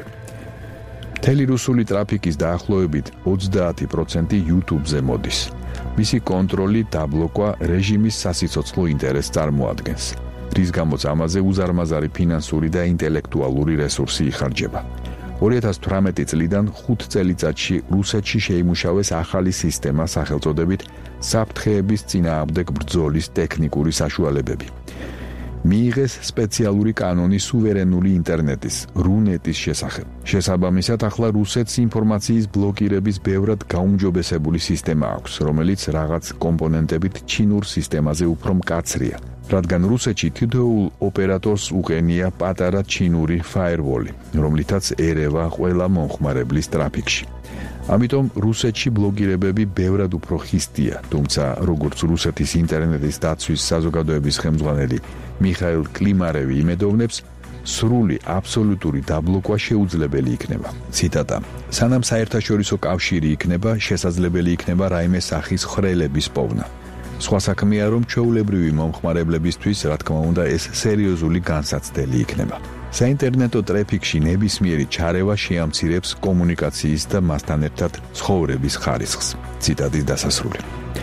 მთელი რუსული ტრაფიკის დაახლოებით ოცდაათი პროცენტი YouTube-ზე მოდის. მისი კონტროლი, დაბლოკვა რეჟიმის სასიცოცხლო ინტერესს წარმოადგენს, რის გამოც ამაზე უზარმაზარი ფინანსური და ინტელექტუალური რესურსი იხარჯება. ორი ათას თვრამეტი წლიდან ხუთ წელიწადში რუსეთში შეიმუშავეს ახალი სისტემა სახელწოდებით საფრთხეების წინააღმდეგ ბრძოლის ტექნიკური საშუალებები. მიიღეს სპეციალური კანონი სუვერენული ინტერნეტის, რუნეტის შესახებ. შესაბამისად, ახლა რუსეთს ინფორმაციის ბლოკირების ბევრად გაუმჯობესებული სისტემა აქვს, რომელიც რაღაც კომპონენტებით ჩინურ სისტემაზე უფრო მკაცრია, რადგან რუსეთში თითოეულ ოპერატორს უყენია პატარა ჩინური firewall-ი, რომლითაც ერევა ყველა მომხმარებლის ტრაფიკში. ამიტომ რუსეთში ბლოკირებები ბევრად უფრო ხისტია, თუმცა როგორც რუსეთის ინტერნეტის დაცვის საზოგადოების ხელმძღვანელი მიხაილ კლიმარევი იმედოვნებს, სრული აბსოლუტური დაბლოკვა შეუძლებელი იქნება. ციტატა: სანამ საერთაშორისო კავშირი იქნება, შესაძლებელი იქნება რაიმე სახის ხრელების პოვნა. სხვა საქმეა, რომ ჩვეულებრივი მომხმარებლებისთვის, რა თქმა უნდა, ეს სერიოზული განსაცდელი იქნება. საინტერნეტო ტრაფიკში ნებისმიერი ჩარევა შეამცირებს კომუნიკაციის და მასთან ერთად ცხოვრების ხარისხს. ციტატის დასასრული.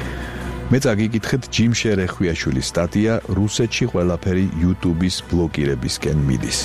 მე წაგიკითხეთ ჯიმ შერეხვიაშვილის სტატია რუსეთში ყველაფერი YouTube-ის ბლოკირებისკენ მიდის.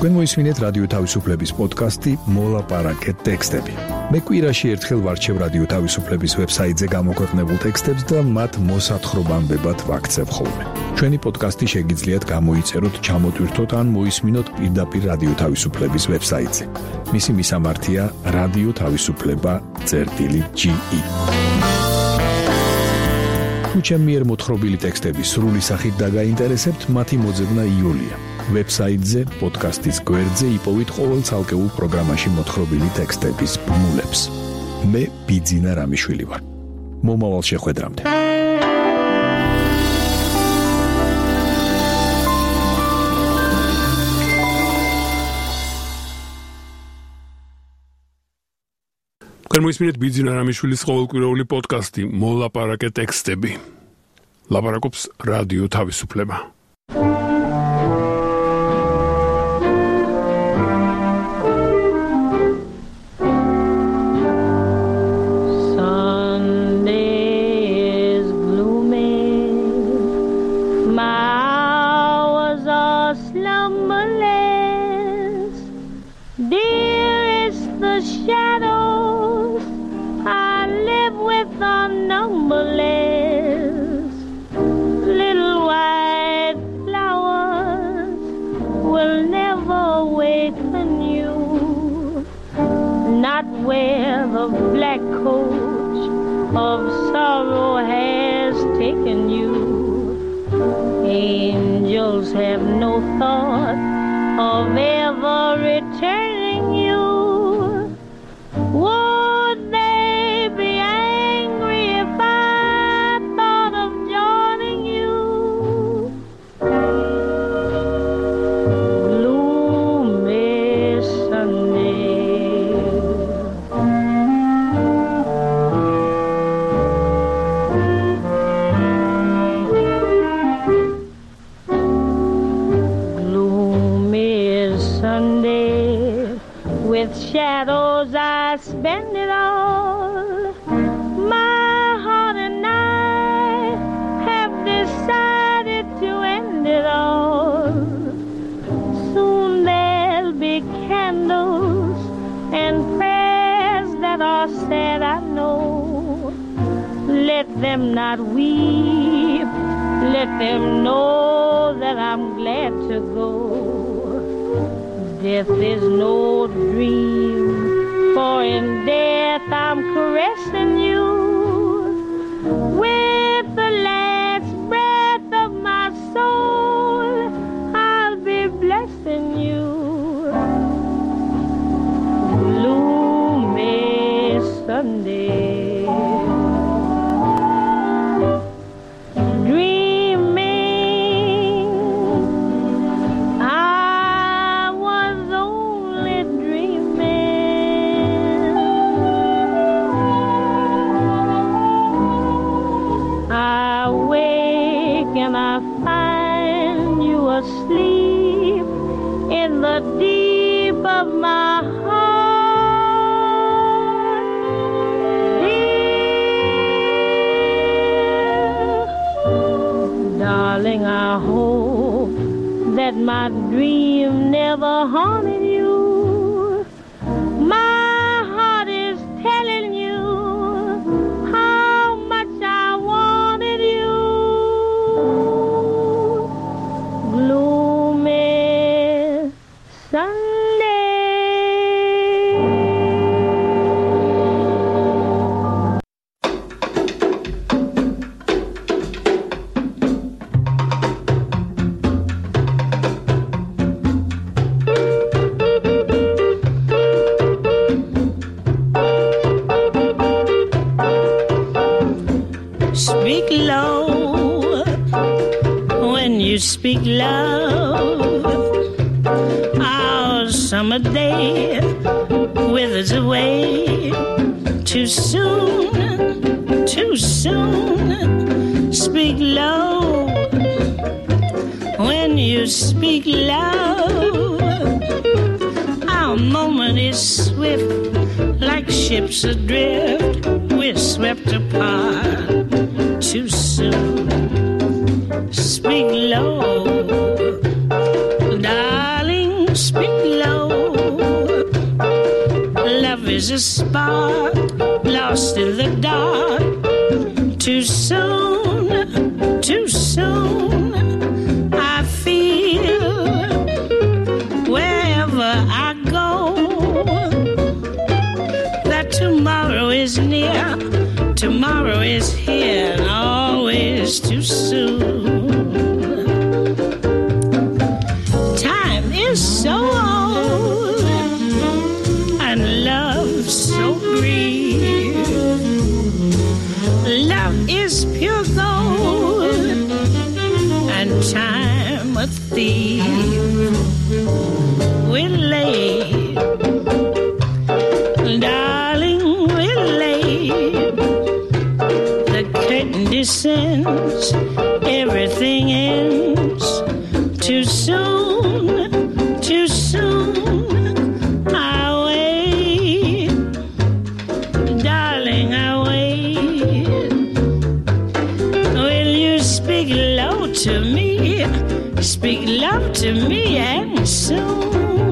თქვენ მოისმინეთ რადიო თავისუფლების პოდკასტი მოლაპარაკე ტექსტები. მე კვირაში ერთხელ ვარჩევ რადიო თავისუფლების ვებსაიტზე გამოქვეყნებულ ტექსტებს და მათ მოსათხრობამდებად ვაქცევ ხოლმე. ჩვენი პოდკასტი შეგიძლიათ გამოიწეროთ, ჩამოტვირთოთ ან მოისმინოთ პირდაპირ რადიო თავისუფლების ვებსაიტზე. მისი მისამართია რადიო თავისუფლება წერტილი ჯი ი. თუ ჩემი მიერ მოთხრობილი ტექსტები სრული სახით დაგაინტერესებთ, მათი მოძებნა იოლია. ვებსაიტზე, პოდკასტის გვერდზე იპოვით ყოველ ცალკეულ პროგრამაში მოთხრობილი ტექსტების ბმულებს. მე ბიძინა რამიშვილი ვარ. მომავალ შეხვედრამდე. მოისმინეთ ბიძინა რამიშვილის ყოველკვირეული პოდკასტი მოლაპარაკე ტექსტები. ლაპარაკობს რადიო თავისუფლება. Where the black coach of sorrow has taken you, angels have no thought of ever returning you. Would they be angry if I thought of joining you? Gloomy Sunday, shadows I spend it all. My heart and I have decided to end it all. Soon there'll be candles and prayers that are said, I know. Let them not weep, let them know that I'm glad to go. Death is no dream, for in death I'm caressing you. With the last breath of my soul, I'll be blessing you. Gloomy Sunday, asleep in the deep of my heart. Dear, darling, I hope that my dream never haunted you. My heart is telling you how much I wanted you. Gloomy Sunday. Speak low when you speak love. Our summer day withers away too soon, too soon. Speak low when you speak love. Our moment is swift, like ships adrift. We're swept apart too soon. Speak low, darling, speak Too soon, too soon, I feel wherever I go that tomorrow is near, tomorrow is here, and always too soon. Time is so old and love so brief. Love is pure gold and time a thief. We're late, darling, we're late. The curtain descends, everything ends. Too soon, too soon, I wait, darling, I wait. Will you speak low to me, speak love to me, and soon?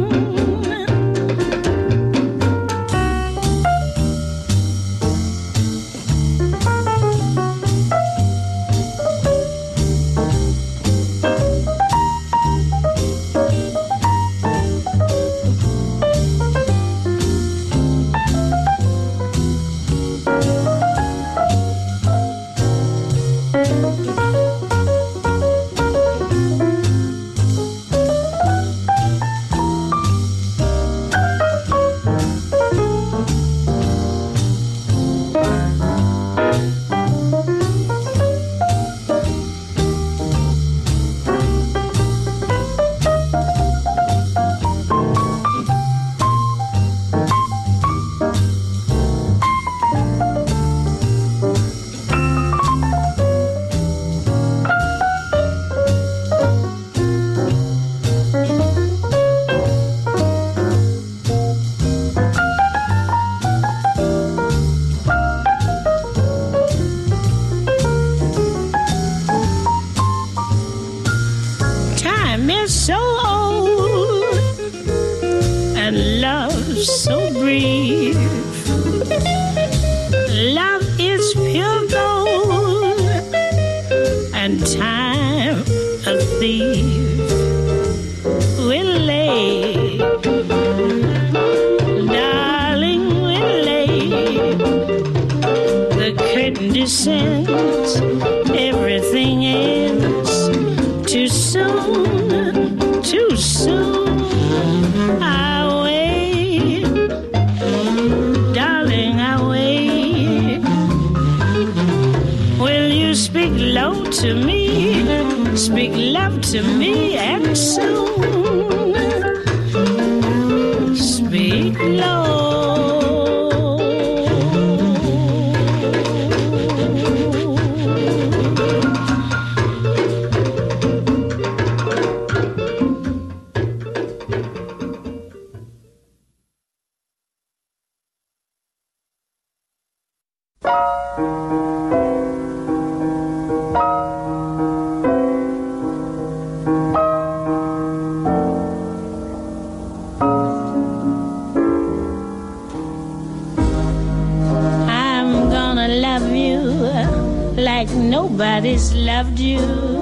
Nobody's loved you.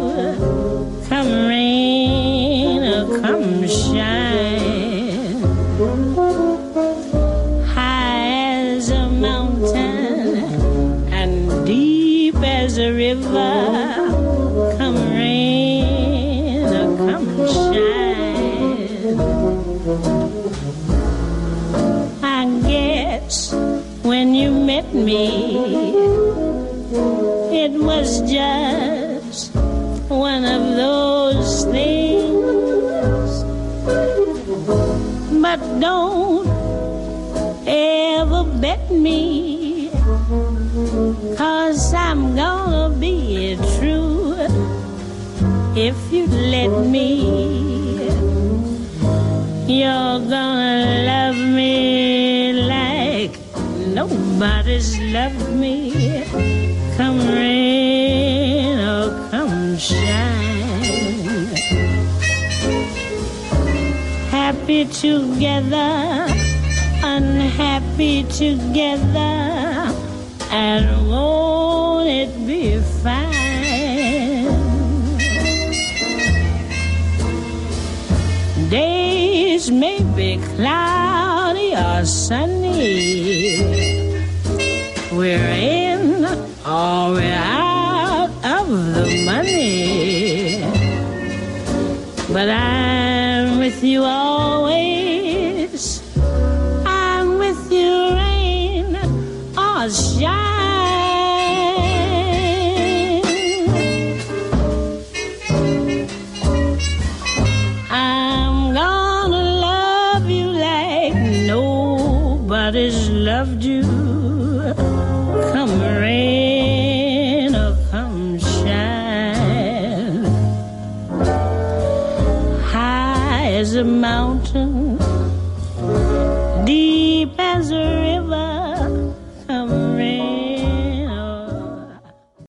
Come rain or come shine, high as a mountain and deep as a river. Come rain or come shine. I guess when you met me, it was just one of those things. But don't ever bet me, 'cause I'm gonna be true if you let me. You're gonna love me like nobody's loved me. Come rain or come shine, happy together, unhappy together, and won't it be fine? Days may be cloudy or sunny. We're in or we're out of the money. But I'm with you always. I'm with you rain or shine. I'm gonna love you like nobody's loved you. Come rain or come shine. High as a mountain,